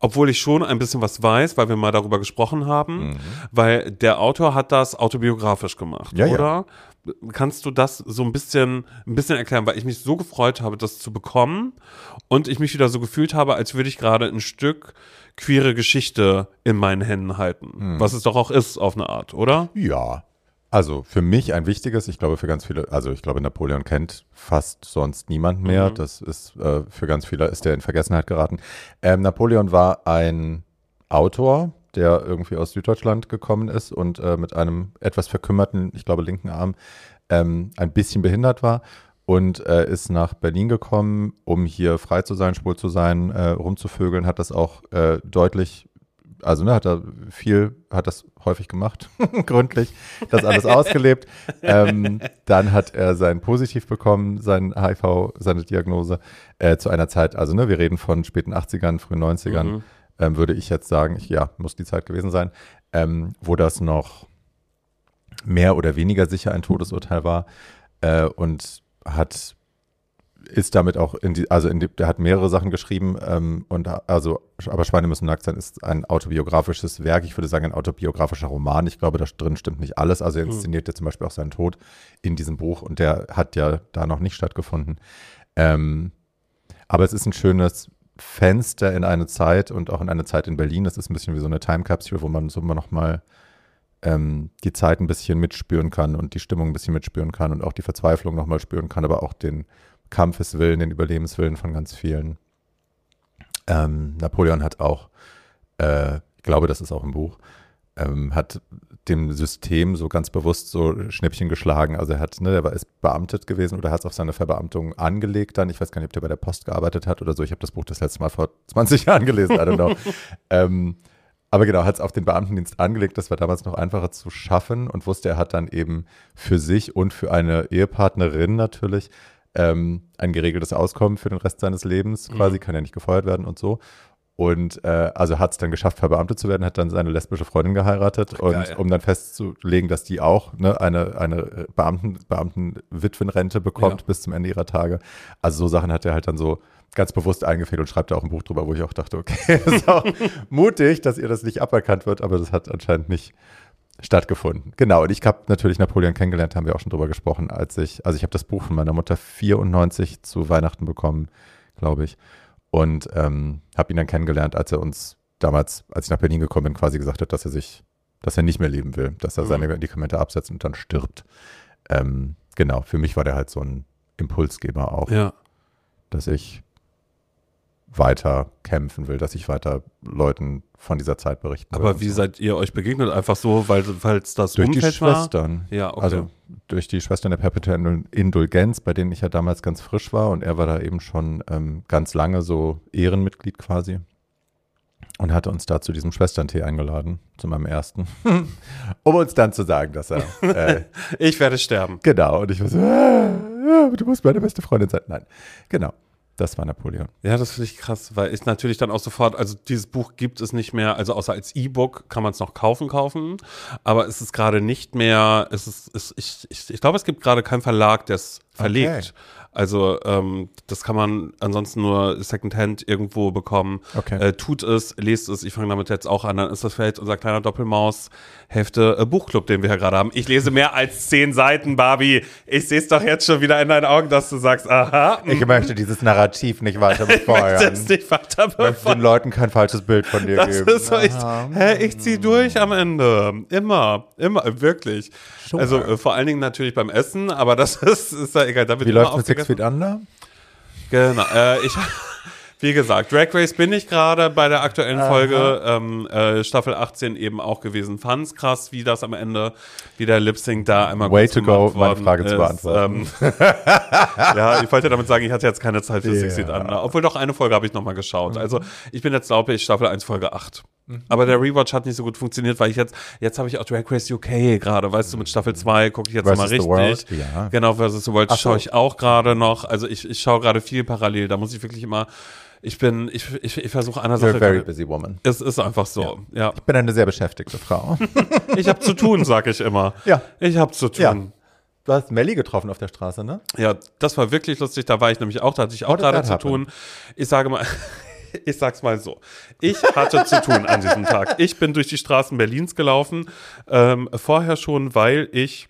obwohl ich schon ein bisschen was weiß, weil wir mal darüber gesprochen haben, Mhm. weil der Autor hat das autobiografisch gemacht, Ja, ja. oder? Kannst du das so ein bisschen, ein bisschen erklären, weil ich mich so gefreut habe, das zu bekommen und ich mich wieder so gefühlt habe, als würde ich gerade ein Stück queere Geschichte in meinen Händen halten, Mhm. was es doch auch ist auf eine Art, oder? Ja, also für mich ein wichtiges, ich glaube für ganz viele, also ich glaube Napoleon kennt fast sonst niemand mehr, Mhm. das ist äh, für ganz viele, ist der in Vergessenheit geraten. Ähm, Napoleon war ein Autor, der irgendwie aus Süddeutschland gekommen ist und äh, mit einem etwas verkümmerten, ich glaube linken Arm, ähm, ein bisschen behindert war und äh, ist nach Berlin gekommen, um hier frei zu sein, schwul zu sein, äh, rumzuvögeln, hat das auch äh, deutlich, also ne, hat er viel, hat das häufig gemacht, gründlich, das alles ausgelebt. Ähm, dann hat er sein Positiv bekommen, sein H I V, seine Diagnose, äh, zu einer Zeit, also ne, wir reden von späten achtzigern, frühen neunzigern, Mhm. ähm, würde ich jetzt sagen, ich, ja, muss die Zeit gewesen sein, ähm, wo das noch mehr oder weniger sicher ein Todesurteil war äh, und hat ist damit auch in die, also in die, der hat mehrere Sachen geschrieben ähm, und also, aber Schweine müssen nackt sein ist ein autobiografisches Werk, ich würde sagen ein autobiografischer Roman, ich glaube, da drin stimmt nicht alles, also er inszeniert ja zum Beispiel auch seinen Tod in diesem Buch und der hat ja da noch nicht stattgefunden. Ähm, aber es ist ein schönes Fenster in eine Zeit und auch in eine Zeit in Berlin, das ist ein bisschen wie so eine Time Capsule, wo man so immer noch mal ähm, die Zeit ein bisschen mitspüren kann und die Stimmung ein bisschen mitspüren kann und auch die Verzweiflung noch mal spüren kann, aber auch den Kampfeswillen, den Überlebenswillen von ganz vielen. Ähm, Napoleon hat auch, äh, ich glaube, das ist auch im Buch, ähm, hat dem System so ganz bewusst so Schnippchen geschlagen. Also er hat, ne, er war, ist beamtet gewesen oder hat es auf seine Verbeamtung angelegt dann. Ich weiß gar nicht, ob der bei der Post gearbeitet hat oder so. Ich habe das Buch das letzte Mal vor zwanzig Jahren gelesen, I don't know. ähm, aber genau, hat es auf den Beamtendienst angelegt. Das war damals noch einfacher zu schaffen und wusste, er hat dann eben für sich und für eine Ehepartnerin natürlich ähm, ein geregeltes Auskommen für den Rest seines Lebens. Quasi Mhm. kann er nicht gefeuert werden und so. Und äh, also hat es dann geschafft, verbeamtet zu werden, hat dann seine lesbische Freundin geheiratet. Ach, und geil. um dann festzulegen, dass die auch ne, eine, eine Beamten, Beamtenwitwenrente bekommt Ja. bis zum Ende ihrer Tage. Also so Sachen hat er halt dann so ganz bewusst eingefädelt und schreibt da auch ein Buch drüber, wo ich auch dachte, okay, ist auch mutig, dass ihr das nicht aberkannt wird, aber das hat anscheinend nicht stattgefunden. Genau, und ich habe natürlich Napoleon kennengelernt, haben wir auch schon drüber gesprochen, als ich, also ich habe das Buch von meiner Mutter vierundneunzig zu Weihnachten bekommen, glaube ich. Und ähm, habe ihn dann kennengelernt, als er uns damals, als ich nach Berlin gekommen bin, quasi gesagt hat, dass er sich, dass er nicht mehr leben will, dass er Mhm. seine Medikamente absetzt und dann stirbt. Ähm, genau, für mich war der halt so ein Impulsgeber auch, Ja. dass ich weiter kämpfen will, dass ich weiter Leuten von dieser Zeit berichten will. Aber und wie so. seid ihr euch begegnet? Einfach so, weil es das Durch die Umfeld war? Schwestern. Ja, okay. Also durch die Schwestern der perpetuellen Indulgenz, bei denen ich ja damals ganz frisch war und er war da eben schon ähm, ganz lange so Ehrenmitglied quasi und hatte uns da zu diesem Schwesterntee eingeladen, zu meinem ersten, um uns dann zu sagen, dass er, äh, Ich werde sterben. genau, und ich war so, ah, du musst meine beste Freundin sein. Nein, genau, das war Napoleon. Ja, das finde ich krass, weil ich natürlich dann auch sofort, also dieses Buch gibt es nicht mehr, also außer als E-Book kann man es noch kaufen, kaufen, aber es ist gerade nicht mehr, es ist, es, ich, ich, ich glaube, es gibt gerade keinen Verlag, der es verlegt. Also ähm, das kann man ansonsten nur Secondhand irgendwo bekommen. Okay. Äh, tut es, lest es, ich fange damit jetzt auch an, dann ist das vielleicht unser kleiner Doppelmaus-Hefte äh, Buchclub, den wir hier gerade haben. Ich lese mehr als zehn Seiten, Barbie. Ich sehe es doch jetzt schon wieder in deinen Augen, dass du sagst, aha, Ich möchte dieses Narrativ nicht weiter ich möchte es nicht weiter Ich möchte den befeuern. Leuten kein falsches Bild von dir Das geben. ist so, ich, hä, ich zieh durch am Ende. Immer, immer, wirklich. Sure. Also äh, vor allen Dingen natürlich beim Essen, aber das ist, ist ja egal. Da wird Wie immer läuft mit Six aufgegessen. Feet Under? Genau. Äh, ich, wie gesagt, Drag Race bin ich gerade bei der aktuellen Aha. Folge, ähm, äh, Staffel achtzehn eben auch gewesen. Fand's krass, wie das am Ende, wie der Lip-Sync da einmal Way kurz to go, gemacht meine worden Frage zu ist. beantworten. Ähm, ja, ich wollte damit sagen, ich hatte jetzt keine Zeit für Six Ja. Feet Under. Obwohl doch eine Folge habe ich nochmal geschaut. Also ich bin jetzt, glaube ich, Staffel eins, Folge acht. Mhm. Aber der Rewatch hat nicht so gut funktioniert, weil ich jetzt, jetzt habe ich auch Drag Race U K gerade, weißt du, mit Staffel zwei gucke ich jetzt Versus mal the richtig. World, ja. Genau, Versus the World Ach so. schaue ich auch gerade noch. Also ich, ich schaue gerade viel parallel. Da muss ich wirklich immer, ich bin, ich, ich, ich versuche einer You're a Sache. very gerade- busy woman. Es ist einfach so, ja. Ich bin eine sehr beschäftigte Frau. Ich habe zu tun, sag ich immer. Ja. Ich habe zu Ja. tun. Du hast Melly getroffen auf der Straße, ne? Ja, das war wirklich lustig. Da war ich nämlich auch, da hatte ich auch How did gerade that zu happen? tun. Ich sage mal, ich sag's mal so. Ich hatte zu tun an diesem Tag. Ich bin durch die Straßen Berlins gelaufen, ähm, vorher schon, weil ich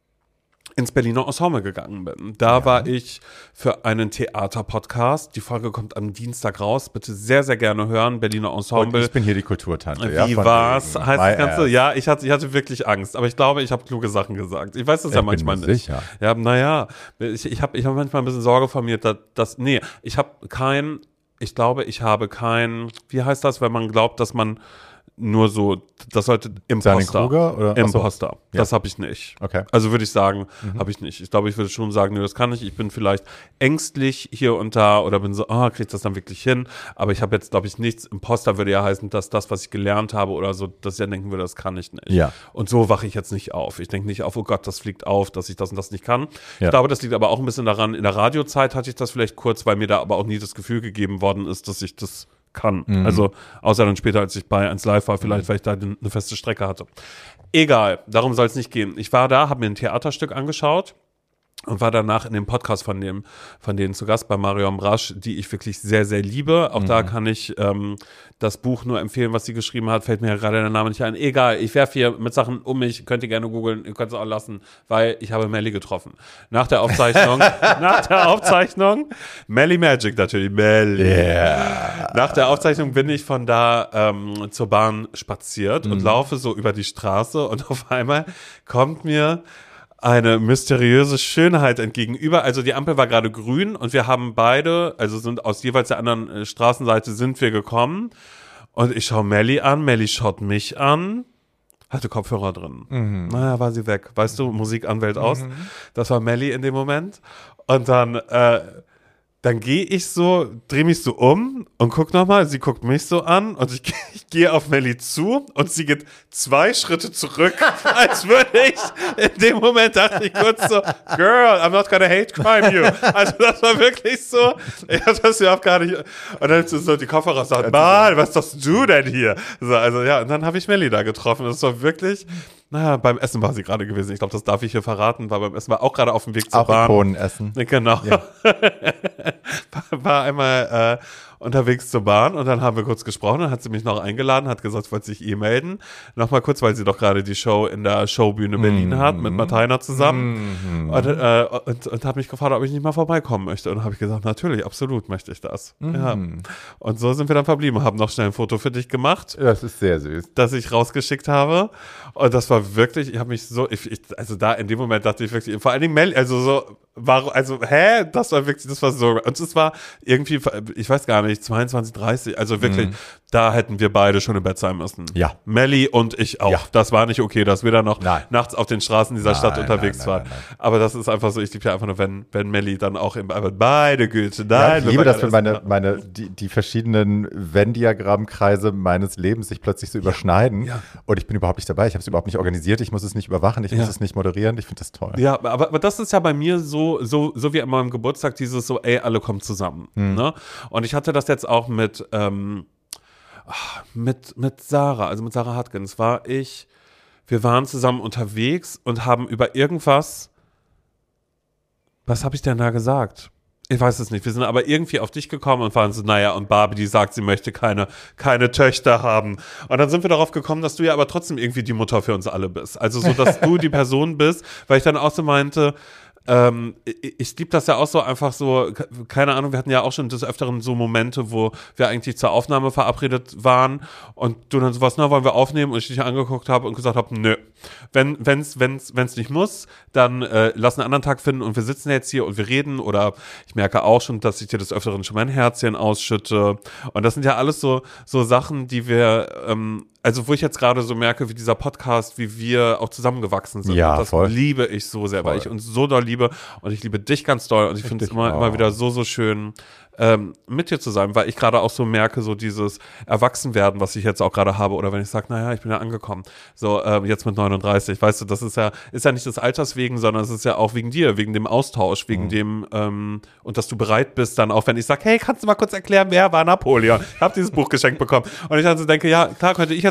ins Berliner Ensemble gegangen bin. Da ja. war ich für einen Theater-Podcast. Die Folge kommt am Dienstag raus. Bitte sehr, sehr gerne hören. Berliner Ensemble. Und ich bin hier die Kulturtante. Wie ja, war's? Heißt das Ganze? Ja, ich hatte, ich hatte wirklich Angst. Aber ich glaube, ich habe kluge Sachen gesagt. Ich weiß das ich ja manchmal bin nicht. Sicher. Ja, naja, ich, ich habe ich hab manchmal ein bisschen Sorge vor mir, dass, dass nee, ich habe kein, ich glaube, ich habe kein, wie heißt das, wenn man glaubt, dass man nur so, das sollte Imposter. Kruger, oder? Imposter. So. Das ja. habe ich nicht. Okay. Also würde ich sagen, mhm. habe ich nicht. Ich glaube, ich würde schon sagen, nee, das kann ich. Ich bin vielleicht ängstlich hier und da oder bin so, ah, oh, kriege ich das dann wirklich hin? Aber ich habe jetzt, glaube ich, nichts. Imposter würde ja heißen, dass das, was ich gelernt habe oder so, dass ich dann denken würde, das kann ich nicht. Ja. Und so wache ich jetzt nicht auf. Ich denke nicht auf, oh Gott, das fliegt auf, dass ich das und das nicht kann. Ja. Ich glaube, das liegt aber auch ein bisschen daran, in der Radiozeit hatte ich das vielleicht kurz, weil mir da aber auch nie das Gefühl gegeben worden ist, dass ich das kann. Mhm. Also, außer dann später, als ich bei eins Live war, vielleicht, mhm. weil ich da eine feste Strecke hatte. Egal, darum soll es nicht gehen. Ich war da, habe mir ein Theaterstück angeschaut und war danach in dem Podcast von dem, von denen zu Gast bei Marion Brasch, die ich wirklich sehr, sehr liebe. Auch mhm. da kann ich ähm, das Buch nur empfehlen, was sie geschrieben hat. Fällt mir ja gerade der Name nicht ein. Egal, ich werfe hier mit Sachen um mich. Könnt ihr gerne googeln, ihr könnt es auch lassen, weil ich habe Melly getroffen. Nach der Aufzeichnung, nach der Aufzeichnung, Melly Magic natürlich, Melly. Yeah. Nach der Aufzeichnung bin ich von da ähm, zur Bahn spaziert mhm. und laufe so über die Straße und auf einmal kommt mir eine mysteriöse Schönheit entgegenüber. Also die Ampel war gerade grün und wir haben beide, also sind aus jeweils der anderen äh, Straßenseite sind wir gekommen. Und ich schaue Melly an, Melly schaut mich an, hatte Kopfhörer drin. Mhm. Naja, war sie weg. Weißt du, Musik an, Welt aus. Mhm. Das war Melly in dem Moment. Und dann, äh, dann gehe ich so, drehe mich so um und guck nochmal, sie guckt mich so an und ich, ich gehe auf Melly zu und sie geht zwei Schritte zurück, als würde ich, in dem Moment dachte ich kurz so, Girl, I'm not gonna hate crime you. Also das war wirklich so, ich hab das überhaupt gar nicht, und dann so die Kopfhörer sagen, Mann, was hast du denn hier? So, also ja, und dann habe ich Melly da getroffen, das war wirklich, naja, beim Essen war sie gerade gewesen. Ich glaube, das darf ich hier verraten, war beim Essen, war auch gerade auf dem Weg zur auch Bahn. Auch Ikonenessen. Genau. Ja. war, war einmal äh, unterwegs zur Bahn und dann haben wir kurz gesprochen, dann hat sie mich noch eingeladen, hat gesagt, wollte sich eh melden. Nochmal kurz, weil sie doch gerade die Show in der Showbühne Berlin mm-hmm. hat, mit Martina zusammen. Mm-hmm. Und, äh, und, und hat mich gefragt, ob ich nicht mal vorbeikommen möchte. Und dann habe ich gesagt, natürlich, absolut möchte ich das. Mm-hmm. Ja. Und so sind wir dann verblieben, haben noch schnell ein Foto für dich gemacht. Das ist sehr süß. Das ich rausgeschickt habe. Und das war wirklich, ich habe mich so, ich, ich, also da in dem Moment dachte ich wirklich, vor allen Dingen Mel, also so, war, also, hä? Das war wirklich, das war so, und es war irgendwie, ich weiß gar nicht, zweiundzwanzig, dreißig, also wirklich, mhm. da hätten wir beide schon im Bett sein müssen. Ja. Melly und ich auch. Ja. Das war nicht okay, dass wir da noch nein. nachts auf den Straßen dieser nein, Stadt unterwegs nein, nein, waren. Nein, nein. Aber das ist einfach so, ich liebe ja einfach nur, wenn, wenn Melly dann auch im, aber beide Güte, nein. Ja, ich liebe das, wenn meine, meine, die, die verschiedenen Venn-Diagrammkreise meines Lebens sich plötzlich so überschneiden ja. und ich bin überhaupt nicht dabei, ich habe es überhaupt nicht organisiert, ich muss es nicht überwachen, ich ja. muss es nicht moderieren, ich finde das toll. Ja, aber, aber das ist ja bei mir so, so, so wie an meinem Geburtstag, dieses so, ey, alle kommen zusammen. Hm. Ne? Und ich hatte das jetzt auch mit, ähm, mit, mit Sarah, also mit Sarah Hartgens, war ich, wir waren zusammen unterwegs und haben über irgendwas, was habe ich denn da gesagt? Ich weiß es nicht. Wir sind aber irgendwie auf dich gekommen und waren so, naja, und Barbie, die sagt, sie möchte keine, keine Töchter haben. Und dann sind wir darauf gekommen, dass du ja aber trotzdem irgendwie die Mutter für uns alle bist. Also so, dass du die Person bist, weil ich dann auch so meinte, Ähm, ich, ich liebe das ja auch so einfach so, keine Ahnung, wir hatten ja auch schon des Öfteren so Momente, wo wir eigentlich zur Aufnahme verabredet waren und du dann sowas, na, wollen wir aufnehmen, und ich dich angeguckt habe und gesagt habe, nö, wenn wenn's wenn's wenn's nicht muss, dann äh, lass einen anderen Tag finden und wir sitzen jetzt hier und wir reden, oder ich merke auch schon, dass ich dir des Öfteren schon mein Herzchen ausschütte, und das sind ja alles so so Sachen, die wir ähm, also wo ich jetzt gerade so merke, wie dieser Podcast, wie wir auch zusammengewachsen sind. Ja, und das voll. liebe ich so sehr, voll. weil ich uns so doll liebe, und ich liebe dich ganz doll, und ich finde es immer, immer wieder so, so schön, ähm, mit dir zu sein, weil ich gerade auch so merke, so dieses Erwachsenwerden, was ich jetzt auch gerade habe, oder wenn ich sage, naja, ich bin ja angekommen, so ähm, jetzt mit neununddreißig, weißt du, das ist ja, ist ja nicht des Alters wegen, sondern es ist ja auch wegen dir, wegen dem Austausch, wegen mhm. dem, ähm, und dass du bereit bist dann auch, wenn ich sage, hey, kannst du mal kurz erklären, wer war Napoleon? Ich habe dieses Buch geschenkt bekommen, und ich dann so denke, ja, klar, könnte ich jetzt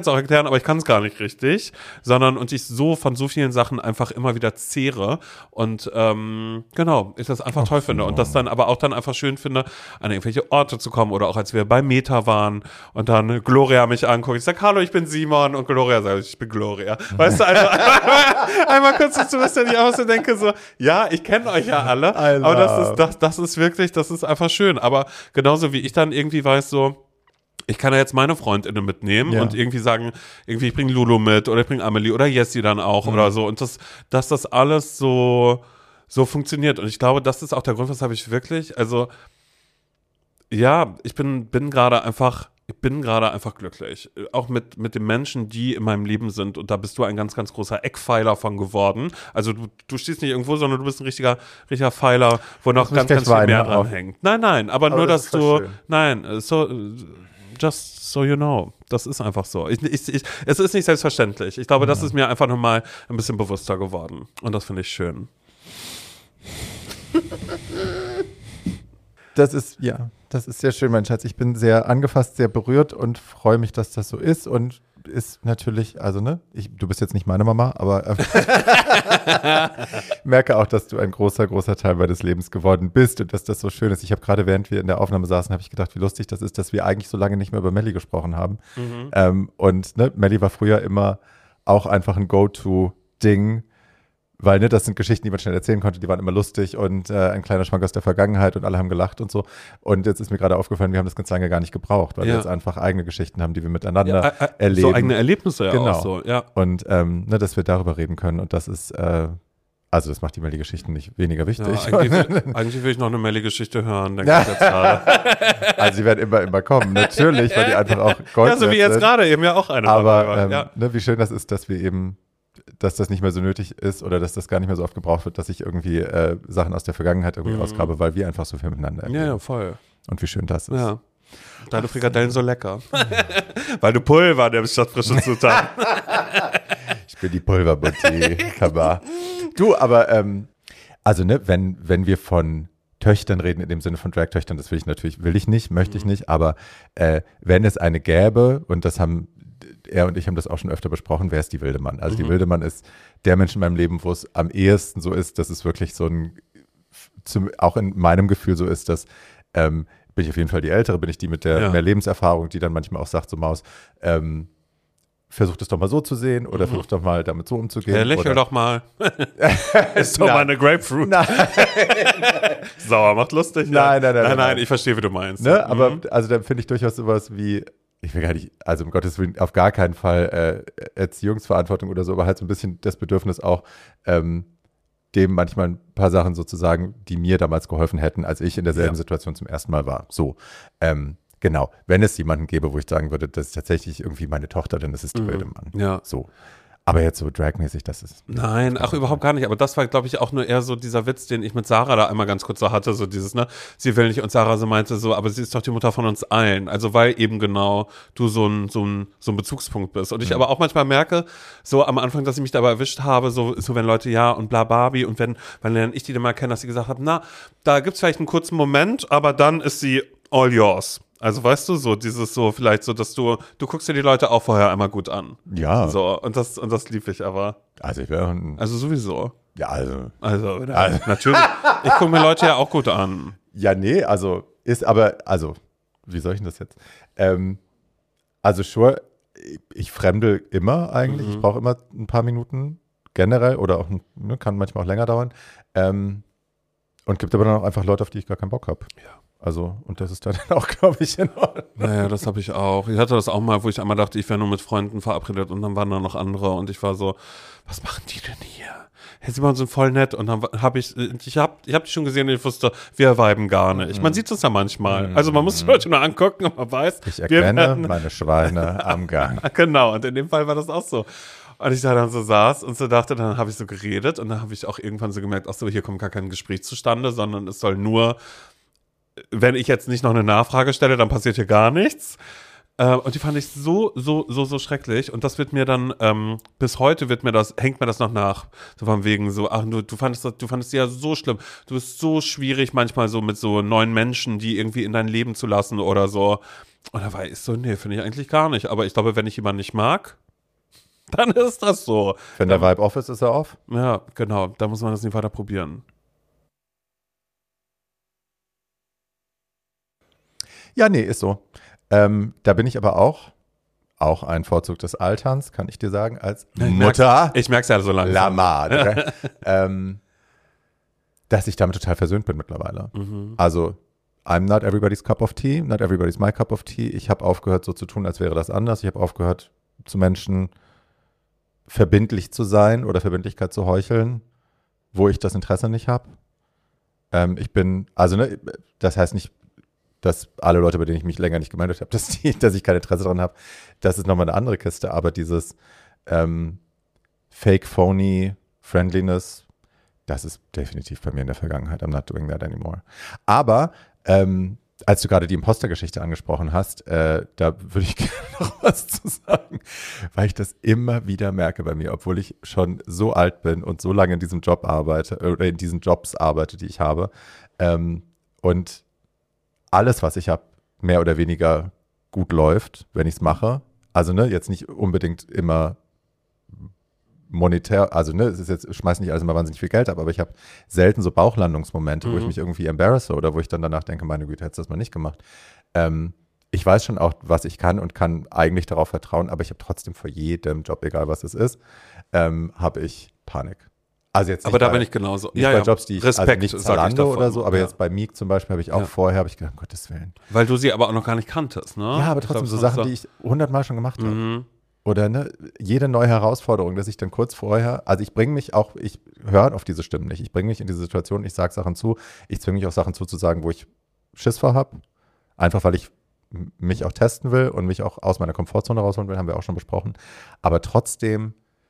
jetzt auch erklären, aber ich kann es gar nicht richtig, sondern und ich so von so vielen Sachen einfach immer wieder zehre und ähm, genau, ich das einfach Ach, toll finde und das dann aber auch dann einfach schön finde, an irgendwelche Orte zu kommen oder auch als wir bei Meta waren und dann Gloria mich anguckt, ich sag, hallo, ich bin Simon und Gloria sagt, ich bin Gloria. Weißt du, also einmal, einmal kurz dazu, dass ich auch so denke, so, ja, ich kenne euch ja alle, aber das ist, das, das ist wirklich, das ist einfach schön, aber genauso wie ich dann irgendwie weiß, so, ich kann ja jetzt meine Freundinnen mitnehmen ja. und irgendwie sagen, irgendwie ich bringe Lulu mit oder ich bringe Amelie oder Jessie dann auch mhm. oder so und das, dass das alles so, so funktioniert und ich glaube, das ist auch der Grund, weshalb ich wirklich, also ja, ich bin, bin gerade einfach, ich bin gerade einfach glücklich, auch mit, mit den Menschen, die in meinem Leben sind und da bist du ein ganz, ganz großer Eckpfeiler von geworden, also du, du stehst nicht irgendwo, sondern du bist ein richtiger, richtiger Pfeiler, wo noch ganz, ganz viel mehr dran hängt. Nein, nein, aber, aber nur, das dass du, schön. nein, so, just so you know. Das ist einfach so. Ich, ich, ich, es ist nicht selbstverständlich. Ich glaube, ja. das ist mir einfach nochmal ein bisschen bewusster geworden. Und das finde ich schön. Das ist, ja, das ist sehr schön, mein Schatz. Ich bin sehr angefasst, sehr berührt und freue mich, dass das so ist. Und ist natürlich, also ne, ich, du bist jetzt nicht meine Mama, aber äh, merke auch, dass du ein großer, großer Teil meines Lebens geworden bist und dass das so schön ist. Ich habe gerade, während wir in der Aufnahme saßen, habe ich gedacht, wie lustig das ist, dass wir eigentlich so lange nicht mehr über Melli gesprochen haben. Mhm. Ähm, und ne, Melli war früher immer auch einfach ein Go-To-Ding, weil ne, das sind Geschichten, die man schnell erzählen konnte, die waren immer lustig und äh, ein kleiner Schwank aus der Vergangenheit und alle haben gelacht und so. Und jetzt ist mir gerade aufgefallen, wir haben das ganz lange gar nicht gebraucht, weil ja. wir jetzt einfach eigene Geschichten haben, die wir miteinander ja, äh, äh, erleben. So eigene Erlebnisse ja genau. auch so, ja. Und ähm, ne, dass wir darüber reden können und das ist, äh, also das macht die Melli-Geschichten nicht weniger wichtig. Ja, eigentlich, will, eigentlich will ich noch eine Melli-Geschichte hören, denke ich jetzt gerade. Also sie werden immer, immer kommen, natürlich, weil die einfach auch Gold Ja, so wie jetzt gerade eben ja auch eine. Aber ähm, ja. ne, wie schön das ist, dass wir eben dass das nicht mehr so nötig ist oder dass das gar nicht mehr so oft gebraucht wird, dass ich irgendwie äh, Sachen aus der Vergangenheit irgendwie mhm. ausgrabe, weil wir einfach so viel miteinander erleben. Ja, ja, voll. Und wie schön das ist. Ja. Deine Frikadellen so lecker. Weil du Pulver nimmst statt frische Zutaten. Ich bin die Pulverbutti. Du, aber ähm, also ne, wenn, wenn wir von Töchtern reden, in dem Sinne von Drag-Töchtern, das will ich natürlich, will ich nicht, möchte ich nicht, aber äh, wenn es eine gäbe, und das haben er und ich haben das auch schon öfter besprochen, wer ist die Wildemann? Also mhm. die Wildemann ist der Mensch in meinem Leben, wo es am ehesten so ist, dass es wirklich so ein, zum, auch in meinem Gefühl so ist, dass ähm, bin ich auf jeden Fall die Ältere, bin ich die mit der ja. mehr Lebenserfahrung, die dann manchmal auch sagt, so Maus, ähm, versuch das doch mal so zu sehen oder mhm. versuch doch mal damit so umzugehen. Ja, lächel oder doch mal. Ist doch mal eine Grapefruit. Nein. Sauer, macht lustig. Nein, ja. nein, nein, nein, nein, nein. Ich verstehe, wie du meinst. Ne? Mhm. Aber also dann finde ich durchaus sowas wie, ich will gar nicht, also um Gottes Willen, auf gar keinen Fall äh, Erziehungsverantwortung oder so, aber halt so ein bisschen das Bedürfnis auch, ähm, dem manchmal ein paar Sachen sozusagen, die mir damals geholfen hätten, als ich in derselben ja. Situation zum ersten Mal war. So, ähm, genau. Wenn es jemanden gäbe, wo ich sagen würde, das ist tatsächlich irgendwie meine Tochter, dann ist es die mhm. Wildemann. Ja. So. Aber jetzt so dragmäßig, das ist... Nein, ach, überhaupt gar nicht. Aber das war, glaube ich, auch nur eher so dieser Witz, den ich mit Sarah da einmal ganz kurz so hatte, so dieses, ne, sie will nicht, und Sarah so meinte so, aber sie ist doch die Mutter von uns allen. Also weil eben genau du so ein, so ein, so ein Bezugspunkt bist. Und ich mhm. aber auch manchmal merke, so am Anfang, dass ich mich dabei erwischt habe, so, so wenn Leute, ja, und bla Barbie, und wenn, wenn lerne ich die dann mal kennen, dass sie gesagt haben, na, da gibt's vielleicht einen kurzen Moment, aber dann ist sie all yours. Also weißt du, so dieses so vielleicht so, dass du, du guckst dir die Leute auch vorher einmal gut an. Ja. So, und das, und das lieb ich aber. Also ich wäre ein... Also sowieso. Ja, also... Also, also. Natürlich. Ich gucke mir Leute ja auch gut an. Ja, nee, also ist aber, also, wie soll ich denn das jetzt? Ähm, also sure, ich, ich fremdel immer eigentlich. Mhm. Ich brauche immer ein paar Minuten generell oder auch, ne, kann manchmal auch länger dauern. Ähm, und gibt aber dann auch einfach Leute, auf die ich gar keinen Bock habe. Ja. Also, und das ist dann auch, glaube ich, in Ordnung. Naja, das habe ich auch. Ich hatte das auch mal, wo ich einmal dachte, ich wäre nur mit Freunden verabredet und dann waren da noch andere und ich war so, was machen die denn hier? Hey, sie waren so voll nett und dann habe ich, ich habe ich hab die schon gesehen und ich wusste, wir viben gar nicht. Man sieht es ja manchmal. Also man muss die Leute nur angucken und man weiß. Ich erkenne meine Schweine am Gang. Genau, und in dem Fall war das auch so. Und ich da dann so saß und so dachte, dann habe ich so geredet und dann habe ich auch irgendwann so gemerkt, ach so, hier kommt gar kein Gespräch zustande, sondern es soll nur, wenn ich jetzt nicht noch eine Nachfrage stelle, dann passiert hier gar nichts. Äh, und die fand ich so, so, so, so schrecklich. Und das wird mir dann, ähm, bis heute wird mir das, hängt mir das noch nach. So von wegen so, ach, du, du fandest das, du fandest sie ja so schlimm. Du bist so schwierig manchmal so mit so neuen Menschen, die irgendwie in dein Leben zu lassen oder so. Und da war ich so, nee, finde ich eigentlich gar nicht. Aber ich glaube, wenn ich jemanden nicht mag, dann ist das so. Wenn der Vibe off ist, ist er off. Ja, genau. Da muss man das nicht weiter probieren. Ja, nee, ist so. Ähm, da bin ich aber auch, auch ein Vorzug des Alterns, kann ich dir sagen, als Ich Mutter. merk's, ich merke es ja so La langsam. Madre. ähm, dass ich damit total versöhnt bin mittlerweile. Mhm. Also, I'm not everybody's cup of tea, not everybody's my cup of tea. Ich habe aufgehört, so zu tun, als wäre das anders. Ich habe aufgehört, zu Menschen verbindlich zu sein oder Verbindlichkeit zu heucheln, wo ich das Interesse nicht habe. Ähm, ich bin, also, ne, das heißt nicht, dass alle Leute, bei denen ich mich länger nicht gemeldet habe, dass, die, dass ich kein Interesse daran habe, das ist nochmal eine andere Kiste, aber dieses ähm, Fake, Phony, Friendliness, das ist definitiv bei mir in der Vergangenheit. I'm not doing that anymore. Aber ähm, als du gerade die Imposter-Geschichte angesprochen hast, äh, da würde ich gerne noch was zu sagen, weil ich das immer wieder merke bei mir, obwohl ich schon so alt bin und so lange in diesem Job arbeite, oder in diesen Jobs arbeite, die ich habe. Ähm, und alles, was ich habe, mehr oder weniger gut läuft, wenn ich es mache. Also ne, jetzt nicht unbedingt immer monetär, also ne, es ist jetzt, schmeiß nicht alles immer wahnsinnig viel Geld ab, aber ich habe selten so Bauchlandungsmomente, mhm. wo ich mich irgendwie embarrasse oder wo ich dann danach denke, meine Güte, hättest du das mal nicht gemacht. Ähm, ich weiß schon auch, was ich kann und kann eigentlich darauf vertrauen, aber ich habe trotzdem vor jedem Job, egal was es ist, ähm, habe ich Panik. Also jetzt aber da bei, bin ich genauso. Nicht Ja, bei ja. Jobs, die ich, Respekt, also nicht sag ich Zalando davon. oder so, aber Ja. jetzt bei Meek zum Beispiel habe ich auch Ja. vorher, habe ich gedacht, um Gottes Willen. Weil du sie aber auch noch gar nicht kanntest, ne? Ja, aber Ich trotzdem glaub, so das Sachen, ist die ich hundertmal schon gemacht habe. Mhm. Oder ne, jede neue Herausforderung, dass ich dann kurz vorher, also ich bringe mich auch, ich höre auf diese Stimmen nicht. Ich bringe mich in diese Situation, ich sage Sachen zu, ich zwinge mich auch Sachen zuzusagen, wo ich Schiss vor habe. Einfach weil ich m- mich auch testen will und mich auch aus meiner Komfortzone rausholen will, haben wir auch schon besprochen. Aber trotzdem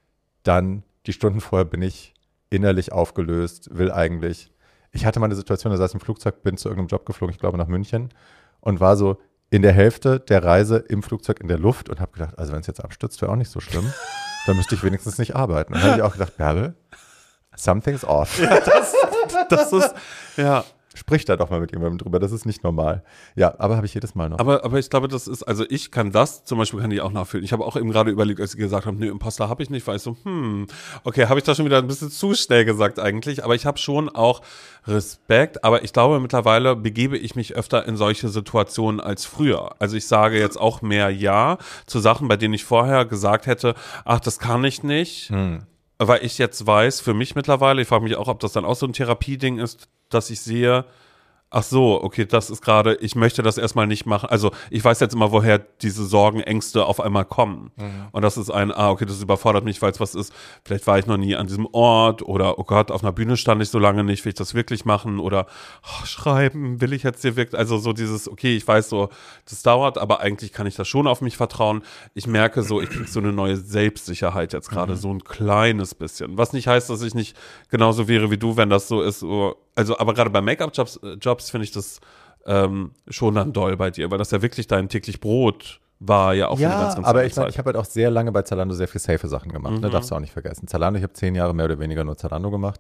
dann die Stunden vorher bin ich innerlich aufgelöst, will eigentlich. Ich hatte mal eine Situation, da saß ich im Flugzeug, bin zu irgendeinem Job geflogen, ich glaube nach München und war so in der Hälfte der Reise im Flugzeug in der Luft und habe gedacht, also wenn es jetzt abstürzt, wäre auch nicht so schlimm. Dann müsste ich wenigstens nicht arbeiten. Und dann habe ich auch gedacht, Bärbel, something's off. Ja, das, das ist, ja. Sprich da doch mal mit jemandem drüber, das ist nicht normal. Ja, aber habe ich jedes Mal noch. Aber, aber ich glaube, das ist, also ich kann das, zum Beispiel kann ich auch nachfühlen. Ich habe auch eben gerade überlegt, als sie gesagt haben, nee, Imposter habe ich nicht, war ich so, hm, okay, habe ich das schon wieder ein bisschen zu schnell gesagt eigentlich, aber ich habe schon auch Respekt, aber ich glaube, mittlerweile begebe ich mich öfter in solche Situationen als früher. Also ich sage jetzt auch mehr Ja zu Sachen, bei denen ich vorher gesagt hätte, ach, das kann ich nicht, Hm. weil ich jetzt weiß, für mich mittlerweile, ich frage mich auch, ob das dann auch so ein Therapieding ist, dass ich sehe, ach so, okay, das ist gerade, ich möchte das erstmal nicht machen. Also ich weiß jetzt immer, woher diese Sorgen, Ängste auf einmal kommen. Mhm. Und das ist ein, ah, okay, das überfordert mich, weil es was ist. Vielleicht war ich noch nie an diesem Ort oder, oh Gott, auf einer Bühne stand ich so lange nicht, will ich das wirklich machen? Oder oh, schreiben, will ich jetzt hier wirklich? Also so dieses, okay, ich weiß so, das dauert, aber eigentlich kann ich das schon auf mich vertrauen. Ich merke so, ich kriege so eine neue Selbstsicherheit jetzt gerade, mhm. so ein kleines bisschen. Was nicht heißt, dass ich nicht genauso wäre wie du, wenn das so ist, so, also, aber gerade bei Make-up-Jobs Jobs finde ich das ähm, schon dann doll bei dir, weil das ja wirklich dein täglich Brot war, ja auch ja, für eine ganz, ganz aber lange ich, mein, Zeit. ich habe halt auch sehr lange bei Zalando sehr viel safe Sachen gemacht, Mhm. ne? Darfst du auch nicht vergessen. Zalando, ich habe zehn Jahre mehr oder weniger nur Zalando gemacht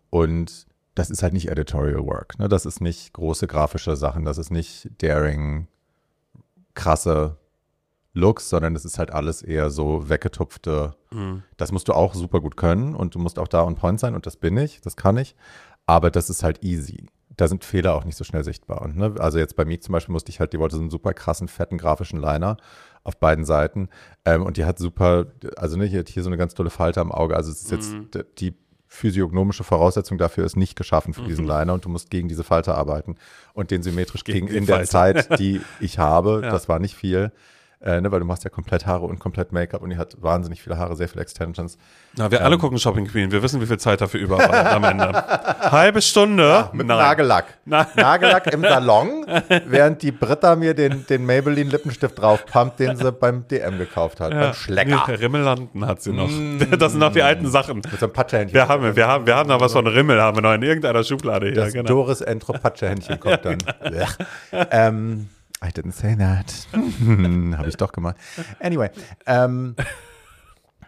und das ist halt nicht Editorial Work, ne? Das ist nicht große grafische Sachen, das ist nicht daring, krasse Looks, sondern das ist halt alles eher so weggetupfte, Mhm. das musst du auch super gut können und du musst auch da on point sein und das bin ich, das kann ich, aber das ist halt easy. Da sind Fehler auch nicht so schnell sichtbar. Und, ne, also jetzt bei Meek zum Beispiel musste ich halt, die wollte so einen super krassen, fetten grafischen Liner auf beiden Seiten. Ähm, und die hat super, also ne, hier hat hier so eine ganz tolle Falte am Auge. Also es ist jetzt Mhm. d- die physiognomische Voraussetzung dafür ist nicht geschaffen für diesen Mhm. Liner und du musst gegen diese Falte arbeiten und den symmetrisch Gegen kriegen die in der Falte. Zeit, die ich habe. Ja. Das war nicht viel. Äh, ne, weil du machst ja komplett Haare und komplett Make-up und die hat wahnsinnig viele Haare, sehr viele Extensions. Na, wir alle Ähm. gucken Shopping Queen. Wir wissen, wie viel Zeit dafür über war am Ende. Halbe Stunde. Mit Nein. Nagellack. Nein. Nagellack im Salon, während die Britta mir den, den Maybelline Lippenstift draufpumpt, den sie beim D M gekauft hat. Beim Schlecker. Rimmellanden hat sie noch. Das sind noch die alten Sachen. Mit so einem Patschehändchen. Wir haben, wir haben, wir haben da was von Rimmel, haben wir noch in irgendeiner Schublade hier. Das Genau. Doris Entro Patschehändchen kommt dann. Blech. ähm, I didn't say that. Habe ich doch gemacht. Anyway. Ähm,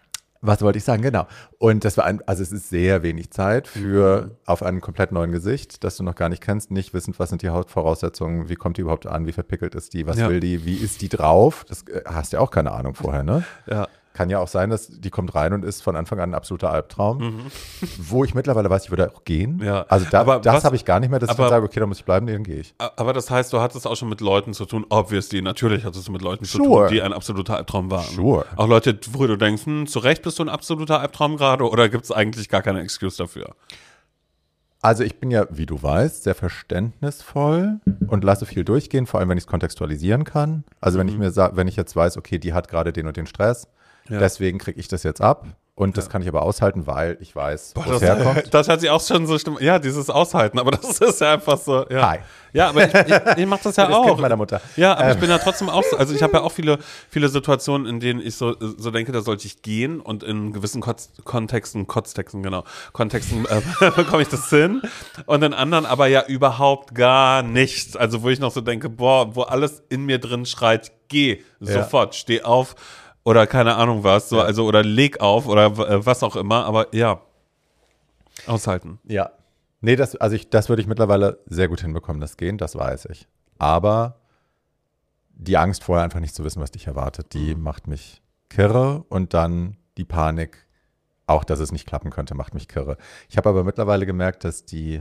Was wollte ich sagen? Genau. Und das war ein, also es ist sehr wenig Zeit für Mhm. auf einem komplett neuen Gesicht, das du noch gar nicht kennst, nicht wissend, was sind die Hautvoraussetzungen, wie kommt die überhaupt an, wie verpickelt ist die, was Ja. will die, wie ist die drauf? Das äh, hast ja auch keine Ahnung vorher, ne? Ja. Kann ja auch sein, dass die kommt rein und ist von Anfang an ein absoluter Albtraum, Mhm. wo ich mittlerweile weiß, ich würde auch gehen. Ja. Also da, Aber das was- habe ich gar nicht mehr, dass ich aber- dann sage, okay, da muss ich bleiben, dann gehe ich. Aber das heißt, du hattest auch schon mit Leuten zu tun, obviously, natürlich hattest du mit Leuten zu Sure. tun, die ein absoluter Albtraum waren. Sure. Auch Leute, wo du denkst, hm, zu Recht bist du ein absoluter Albtraum gerade oder gibt es eigentlich gar keine Excuse dafür? Also ich bin ja, wie du weißt, sehr verständnisvoll und lasse viel durchgehen, vor allem wenn ich es kontextualisieren kann. Also wenn ich mir sa- wenn ich jetzt weiß, okay, die hat gerade den und den Stress, Ja. deswegen kriege ich das jetzt ab und das Ja. kann ich aber aushalten, weil ich weiß, wo Das, es herkommt. das hat sie auch schon so stimmt. Ja, dieses Aushalten, aber das ist ja einfach so. Ja, Hi. ja aber ich, ich, ich mache das ja Das auch. Kind meiner Mutter. Ja, aber Ähm. ich bin ja trotzdem auch so, also ich habe ja auch viele, viele Situationen, in denen ich so, so denke, da sollte ich gehen und in gewissen Kotz, Kontexten, Kotztexten, genau, Kontexten äh, bekomme ich das hin und in anderen aber ja überhaupt gar nicht. Also wo ich noch so denke, boah, wo alles in mir drin schreit, geh Ja. sofort, steh auf oder keine Ahnung was, so, Ja. also oder leg auf oder äh, was auch immer, aber ja, aushalten. Ja. Nee, das, also ich, das würde ich mittlerweile sehr gut hinbekommen, das Gehen, das weiß ich. Aber die Angst vorher einfach nicht zu wissen, was dich erwartet, die macht mich kirre und dann die Panik, auch dass es nicht klappen könnte, macht mich kirre. Ich habe aber mittlerweile gemerkt, dass die,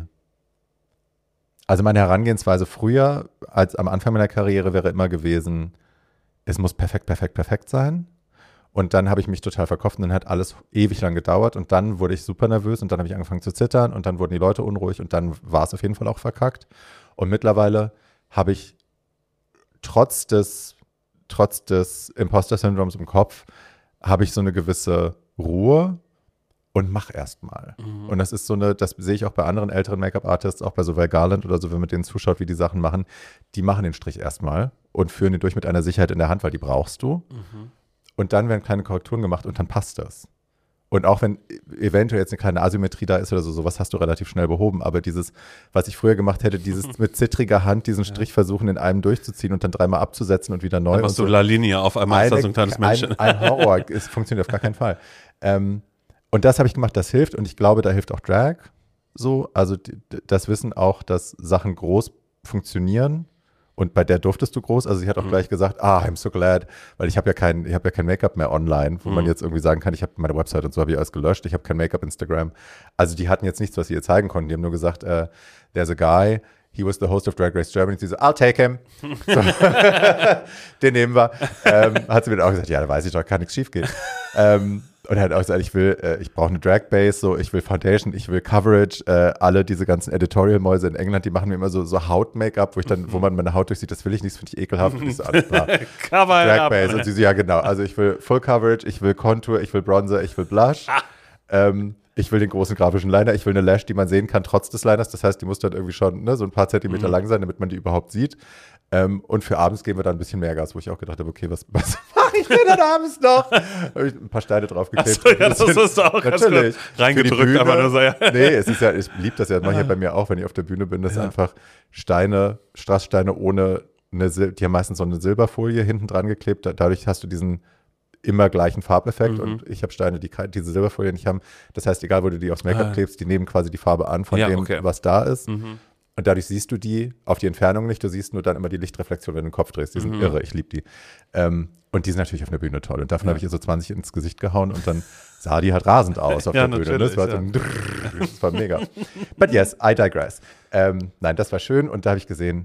also meine Herangehensweise früher, als am Anfang meiner Karriere, wäre immer gewesen, es muss perfekt, perfekt, perfekt sein. Und dann habe ich mich total verkauft und dann hat alles ewig lang gedauert und dann wurde ich super nervös und dann habe ich angefangen zu zittern und dann wurden die Leute unruhig und dann war es auf jeden Fall auch verkackt. Und mittlerweile habe ich trotz des, trotz des Imposter-Syndroms im Kopf, habe ich so eine gewisse Ruhe und mach erst mal. Mhm. Und das ist so eine, das sehe ich auch bei anderen älteren Make-up-Artists, auch bei so Val Garland oder so, wenn man denen zuschaut, wie die Sachen machen, die machen den Strich erstmal und führen den durch mit einer Sicherheit in der Hand, weil die brauchst du. Mhm. Und dann werden kleine Korrekturen gemacht und dann passt das. Und auch wenn eventuell jetzt eine kleine Asymmetrie da ist oder so, sowas hast du relativ schnell behoben. Aber dieses, was ich früher gemacht hätte, dieses mit zittriger Hand diesen Strich versuchen, in einem durchzuziehen und dann dreimal abzusetzen und wieder neu. Dann und machst du so. La Linie auf einmal, ist das so ein kleines Männchen. Ein, ein Horror, es funktioniert auf gar keinen Fall. Ähm, und das habe ich gemacht, das hilft und ich glaube, da hilft auch Drag so. Also die, das Wissen auch, dass Sachen groß funktionieren. Und bei der durftest du groß, also sie hat auch Mhm. gleich gesagt, ah, I'm so glad, weil ich habe ja kein, ich habe ja kein Make-up mehr online, wo Mhm. man jetzt irgendwie sagen kann, ich habe meine Website und so habe ich alles gelöscht, ich habe kein Make-up Instagram. Also die hatten jetzt nichts, was sie ihr zeigen konnten. Die haben nur gesagt, äh, there's a guy, he was the host of Drag Race Germany. Sie so, I'll take him. So. Den nehmen wir. Ähm, hat sie mir dann auch gesagt, ja, da weiß ich doch, kann nichts schief gehen. ähm, und er hat auch gesagt, ich will, äh, ich brauche eine Drag-Base, so, ich will Foundation, ich will Coverage. Äh, alle diese ganzen Editorial-Mäuse in England, die machen mir immer so, so Haut-Make-up, wo ich dann, wo man meine Haut durchsieht, das will ich nicht, das finde ich ekelhaft. Und ich so, alles klar. Cover Drag-Base. Und sie so, ja, genau. Also ich will Full Coverage, ich will Contour, ich will Bronzer, ich will Blush. Ähm, ich will den großen grafischen Liner, ich will eine Lash, die man sehen kann, trotz des Liners. Das heißt, die muss dann irgendwie schon ne, so ein paar Zentimeter Mhm. lang sein, damit man die überhaupt sieht. Ähm, und für abends geben wir dann ein bisschen mehr Gas, wo ich auch gedacht habe, okay, was, was mache ich denn dann abends noch? Habe ich ein paar Steine draufgeklebt. Achso, ja, das hast du auch ganz Natürlich. kurz reingedrückt, Für die Bühne. aber nur so, ja. Nee, es ist ja, ich liebe das ja, das mache ich ja bei mir auch, wenn ich auf der Bühne bin, dass Ja. einfach Steine, Strasssteine ohne eine, Sil- die haben meistens so eine Silberfolie hinten dran geklebt, da, dadurch hast du diesen immer gleichen Farbeffekt Mhm. und ich habe Steine, die kei- diese Silberfolie nicht haben. Das heißt, egal, wo du die aufs Make-up Ah. klebst, die nehmen quasi die Farbe an von Ja, dem, okay. was da ist. Mhm. Und dadurch siehst du die auf die Entfernung nicht, du siehst nur dann immer die Lichtreflexion, wenn du den Kopf drehst. Die sind Mhm. irre, ich liebe die. Ähm, und die sind natürlich auf der Bühne toll. Und davon Ja. habe ich ihr so zwanzig ins Gesicht gehauen und dann sah die halt rasend aus auf Ja, der Bühne. Ne? natürlich, Das war, so ein das war mega. But yes, I digress. Ähm, nein, das war schön und da habe ich gesehen,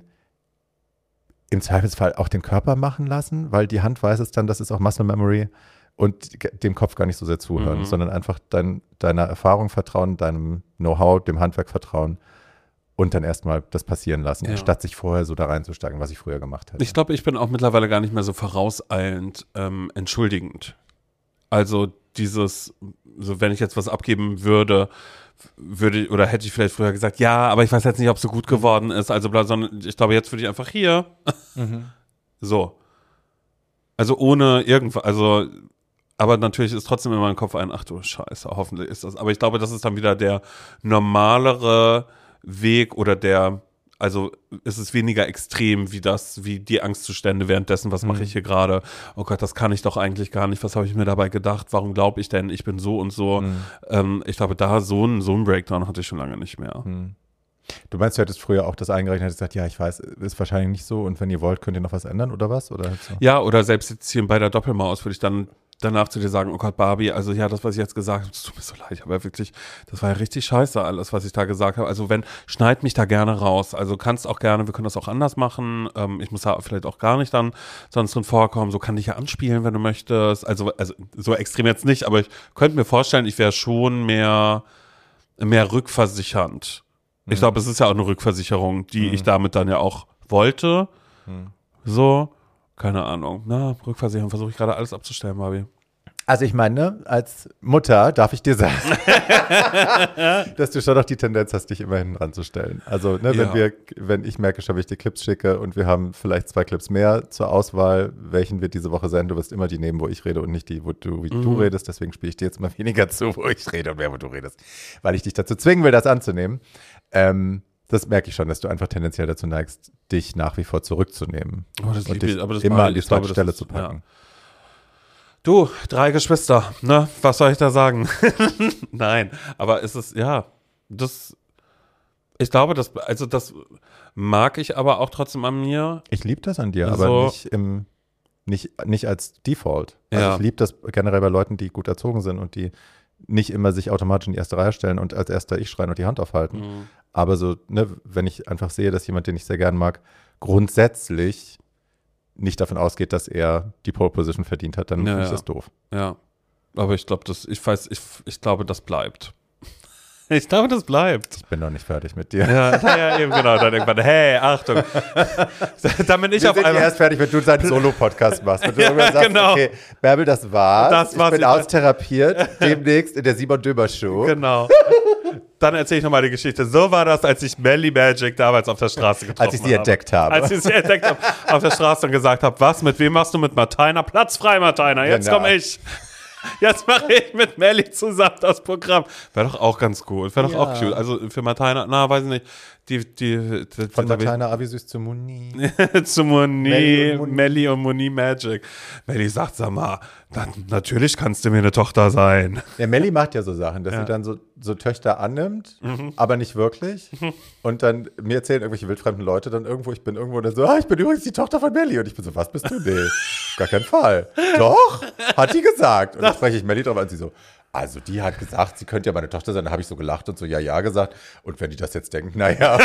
im Zweifelsfall auch den Körper machen lassen, weil die Hand weiß es dann, das ist auch Muscle Memory und g- dem Kopf gar nicht so sehr zuhören, Mhm. sondern einfach dein, deiner Erfahrung vertrauen, deinem Know-how, dem Handwerk vertrauen und dann erstmal das passieren lassen, Ja. anstatt sich vorher so da reinzusteigen, was ich früher gemacht hätte. Ich glaube, ich bin auch mittlerweile gar nicht mehr so vorauseilend ähm, entschuldigend. Also dieses, so wenn ich jetzt was abgeben würde, würde oder hätte ich vielleicht früher gesagt, ja, aber ich weiß jetzt nicht, ob es so gut geworden ist. Also, bla, sondern ich glaube, jetzt würde ich einfach hier. So. Also ohne irgendwas, also, aber natürlich ist trotzdem in meinem Kopf ein, ach du Scheiße, hoffentlich ist das. Aber ich glaube, das ist dann wieder der normalere Weg oder der also es ist weniger extrem wie das, wie die Angstzustände währenddessen, was mache ich hier gerade? Oh Gott, das kann ich doch eigentlich gar nicht, was habe ich mir dabei gedacht? Warum glaube ich denn, ich bin so und so? Mhm. Ähm, ich glaube, da so ein, so ein Breakdown hatte ich schon lange nicht mehr. Mhm. Du meinst, du hättest früher auch das eingerechnet, hättest gesagt, ja, ich weiß, ist wahrscheinlich nicht so und wenn ihr wollt, könnt ihr noch was ändern oder was? Oder so? Ja, oder selbst jetzt hier bei der Doppelmaus würde ich dann danach zu dir sagen, oh Gott, Barbie, also ja, das, was ich jetzt gesagt habe, das tut mir so leid, aber wirklich, das war ja richtig scheiße alles, was ich da gesagt habe. Also wenn, schneid mich da gerne raus. Also kannst auch gerne, wir können das auch anders machen. Ähm, ich muss da vielleicht auch gar nicht dann sonst drin vorkommen. So kann ich ja anspielen, wenn du möchtest. Also, also so extrem jetzt nicht, aber ich könnte mir vorstellen, ich wäre schon mehr, mehr rückversichernd. Ich Mhm. glaube, es ist ja auch eine Rückversicherung, die Mhm. ich damit dann ja auch wollte. Mhm. So. Keine Ahnung. Na, Rückversicherung versuche ich gerade alles abzustellen, Barbie. Also ich meine, als Mutter darf ich dir sagen, dass du schon noch die Tendenz hast, dich immerhin ranzustellen. Also ne, Ja. wenn wir, wenn ich merke schon, wenn ich dir Clips schicke und wir haben vielleicht zwei Clips mehr zur Auswahl, welchen wir diese Woche senden, du wirst immer die nehmen, wo ich rede und nicht die, wo du, wie Mhm. du redest. Deswegen spiele ich dir jetzt mal weniger zu, wo ich rede und mehr, wo du redest. Weil ich dich dazu zwingen will, das anzunehmen. Ähm, das merke ich schon, dass du einfach tendenziell dazu neigst, dich nach wie vor zurückzunehmen. Oh, das und liebe dich ich, aber das immer mag an die ich. Ich glaube, zweite das Stelle ist- zu packen. Du, drei Geschwister, ne? Was soll ich da sagen? Nein, aber es ist, ja, das, ich glaube, das, also das mag ich aber auch trotzdem an mir. Ich liebe das an dir, Also- aber nicht, im, nicht, nicht als Default. Also Ja. ich liebe das generell bei Leuten, die gut erzogen sind und die nicht immer sich automatisch in die erste Reihe stellen und als erster ich schreien und die Hand aufhalten. Mhm. Aber so, ne, wenn ich einfach sehe, dass jemand, den ich sehr gern mag, grundsätzlich nicht davon ausgeht, dass er die Pole Position verdient hat, dann Ja, finde ich ja. das doof. Ja, aber ich glaube, das, ich weiß, ich, ich glaube, das bleibt. Ich glaube, das bleibt. Ich bin noch nicht fertig mit dir. Ja, naja, eben genau, dann irgendwann, hey, Achtung. Dann bin ich Wir auf sind einmal. erst fertig, wenn du seinen Solo-Podcast machst. Wenn du Ja, irgendwann sagst, genau. okay, Bärbel, das war's. Das war's. Ich bin austherapiert. Demnächst in der Simon Dömer Show. Genau. Dann erzähle ich nochmal die Geschichte. So war das, als ich Melly Magic damals auf der Straße getroffen habe. Als ich sie entdeckt habe. Als ich sie entdeckt habe auf der Straße und gesagt habe, was, mit wem machst du mit Martina? Platz frei, Martina, jetzt Genau. komme ich. Jetzt mache ich mit Melly zusammen das Programm. Wäre doch auch ganz cool. Wäre doch Ja. auch cute. Also für Martina, na, weiß ich nicht. Die, die, die, Von die, Martina Avisüß zu Muni. zu Moni, Melli und Moni. Melli und Moni Magic. Melli sagt, sag mal, dann, natürlich kannst du mir eine Tochter sein. Ja, Melli macht ja so Sachen, dass Ja. sie dann so, so Töchter annimmt, Mhm. aber nicht wirklich. Und dann mir erzählen irgendwelche wildfremden Leute dann irgendwo, ich bin irgendwo und dann so, ah, ich bin übrigens die Tochter von Melli. Und ich bin so, was bist du? Nee, auf gar keinen Fall. Doch, hat die gesagt. Und dann spreche ich Melli drauf an und sie so, also die hat gesagt, sie könnte ja meine Tochter sein. Da habe ich so gelacht und so, ja, ja gesagt. Und wenn die das jetzt denken, naja.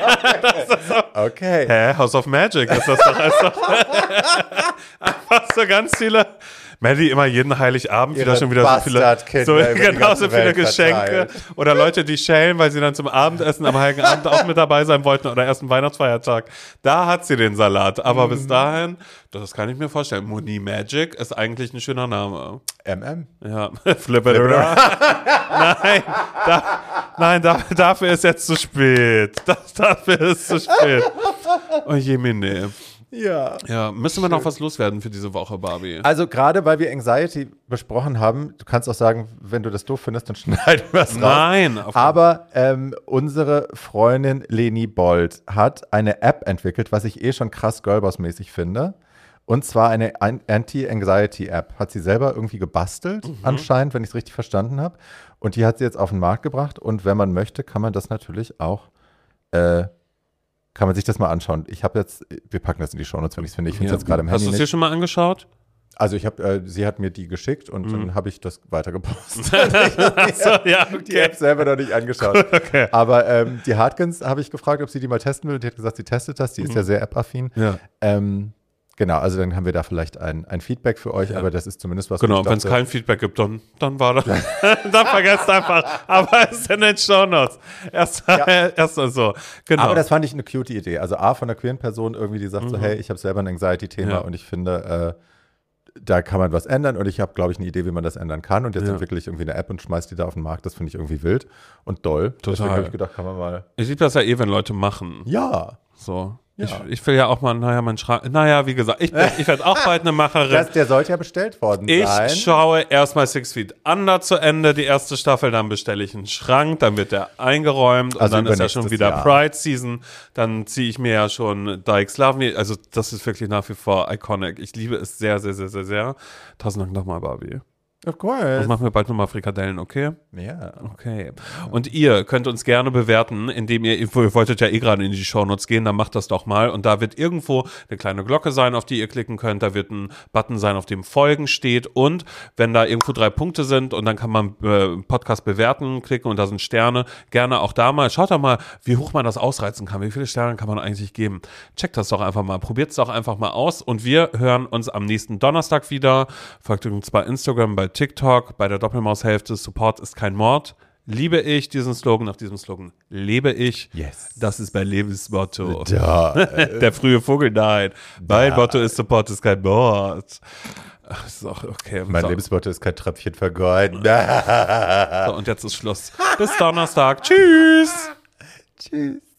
Okay. Hä? House of Magic ist das doch. Ist doch einfach so ganz viele. Melli immer jeden Heiligabend wieder Ihre schon wieder so viele, Bastardkinder so, über die genau, ganze so viele Welt Geschenke. verteilt. Oder Leute, die schälen, weil sie dann zum Abendessen am Heiligen Abend auch mit dabei sein wollten oder ersten Weihnachtsfeiertag. Da hat sie den Salat. Aber Mhm. bis dahin, das kann ich mir vorstellen. Moni Magic ist eigentlich ein schöner Name. M M. Ja, flip it around. Nein, da, nein da, dafür ist jetzt zu spät. Das, dafür ist zu spät. Oh je, Mine. Ja. Ja, müssen wir noch was loswerden für diese Woche, Barbie? Also gerade weil wir Anxiety besprochen haben, du kannst auch sagen, wenn du das doof findest, dann schneiden wir es raus. Nein. Auf Aber ähm, unsere Freundin Leni Bold hat eine App entwickelt, was ich eh schon krass Girlboss-mäßig finde. Und zwar eine An- Anti-Anxiety-App. Hat sie selber irgendwie gebastelt, anscheinend, wenn ich es richtig verstanden habe. Und die hat sie jetzt auf den Markt gebracht. Und wenn man möchte, kann man das natürlich auch, äh, kann man sich das mal anschauen. Ich habe jetzt, wir packen das in die Shownotes, wenn ich es finde. Ich finde es Ja. jetzt gerade im Hast Handy du es nicht. dir schon mal angeschaut? Also ich habe, äh, sie hat mir die geschickt und dann habe ich das weitergepostet. Achso, ja, Die App selber noch nicht angeschaut. Okay. Aber ähm, die Hartkins habe ich gefragt, ob sie die mal testen will. Die hat gesagt, sie testet das. Die ist ja sehr App-affin. Ja. Ähm, genau, also dann haben wir da vielleicht ein, ein Feedback für euch, Ja. aber das ist zumindest was. Genau, ich wenn es dachte, kein Feedback gibt, dann, dann war das. Dann vergesst einfach. Aber es ist in den Shownotes. Erst, Ja. erst so. Genau. Aber das fand ich eine cute Idee. Also A, von einer queeren Person irgendwie, die sagt so, hey, ich habe selber ein Anxiety-Thema Ja. und ich finde, äh, da kann man was ändern und ich habe, glaube ich, eine Idee, wie man das ändern kann und jetzt Ja. entwickle ich irgendwie eine App und schmeiß die da auf den Markt. Das finde ich irgendwie wild und doll. Deswegen Total. habe ich gedacht, kann man mal, Ich liebe das ja eh, wenn Leute machen. ja, So. Ja. Ich, ich will ja auch mal, naja, mein Schrank, naja, wie gesagt, ich, ich werde auch bald eine Macherin. Das, der sollte ja bestellt worden Ich sein. schaue erstmal Six Feet Under zu Ende, die erste Staffel, dann bestelle ich einen Schrank, dann wird der eingeräumt Also und dann ist ja schon übernächstes wieder Jahr. Pride Season, dann ziehe ich mir ja schon Dykes Love Me, also das ist wirklich nach wie vor iconic. Ich liebe es sehr, sehr, sehr, sehr, sehr. Tausend Dank nochmal, Barbie. Of Und course. machen wir bald nochmal Frikadellen, okay? Ja. Okay. Und ihr könnt uns gerne bewerten, indem ihr, ihr wolltet ja eh gerade in die Shownotes gehen, dann macht das doch mal. Und da wird irgendwo eine kleine Glocke sein, auf die ihr klicken könnt. Da wird ein Button sein, auf dem Folgen steht. Und wenn da irgendwo drei Punkte sind und dann kann man äh, Podcast bewerten, klicken und da sind Sterne, gerne auch da mal. Schaut doch mal, wie hoch man das ausreizen kann. Wie viele Sterne kann man eigentlich geben? Checkt das doch einfach mal. Probiert es doch einfach mal aus. Und wir hören uns am nächsten Donnerstag wieder. Folgt uns bei Instagram, bei TikTok, bei der Doppelmaushälfte. Support ist kein Mord. Liebe ich diesen Slogan, nach diesem Slogan lebe ich. Yes. Das ist mein Lebensmotto. Da. Der frühe Vogel, nein. Mein Motto ist Support ist kein Mord. Ach, ist auch okay. Mein so. Lebensmotto ist kein Tröpfchen vergeuden. So, und jetzt ist Schluss. Bis Donnerstag. Tschüss. Tschüss.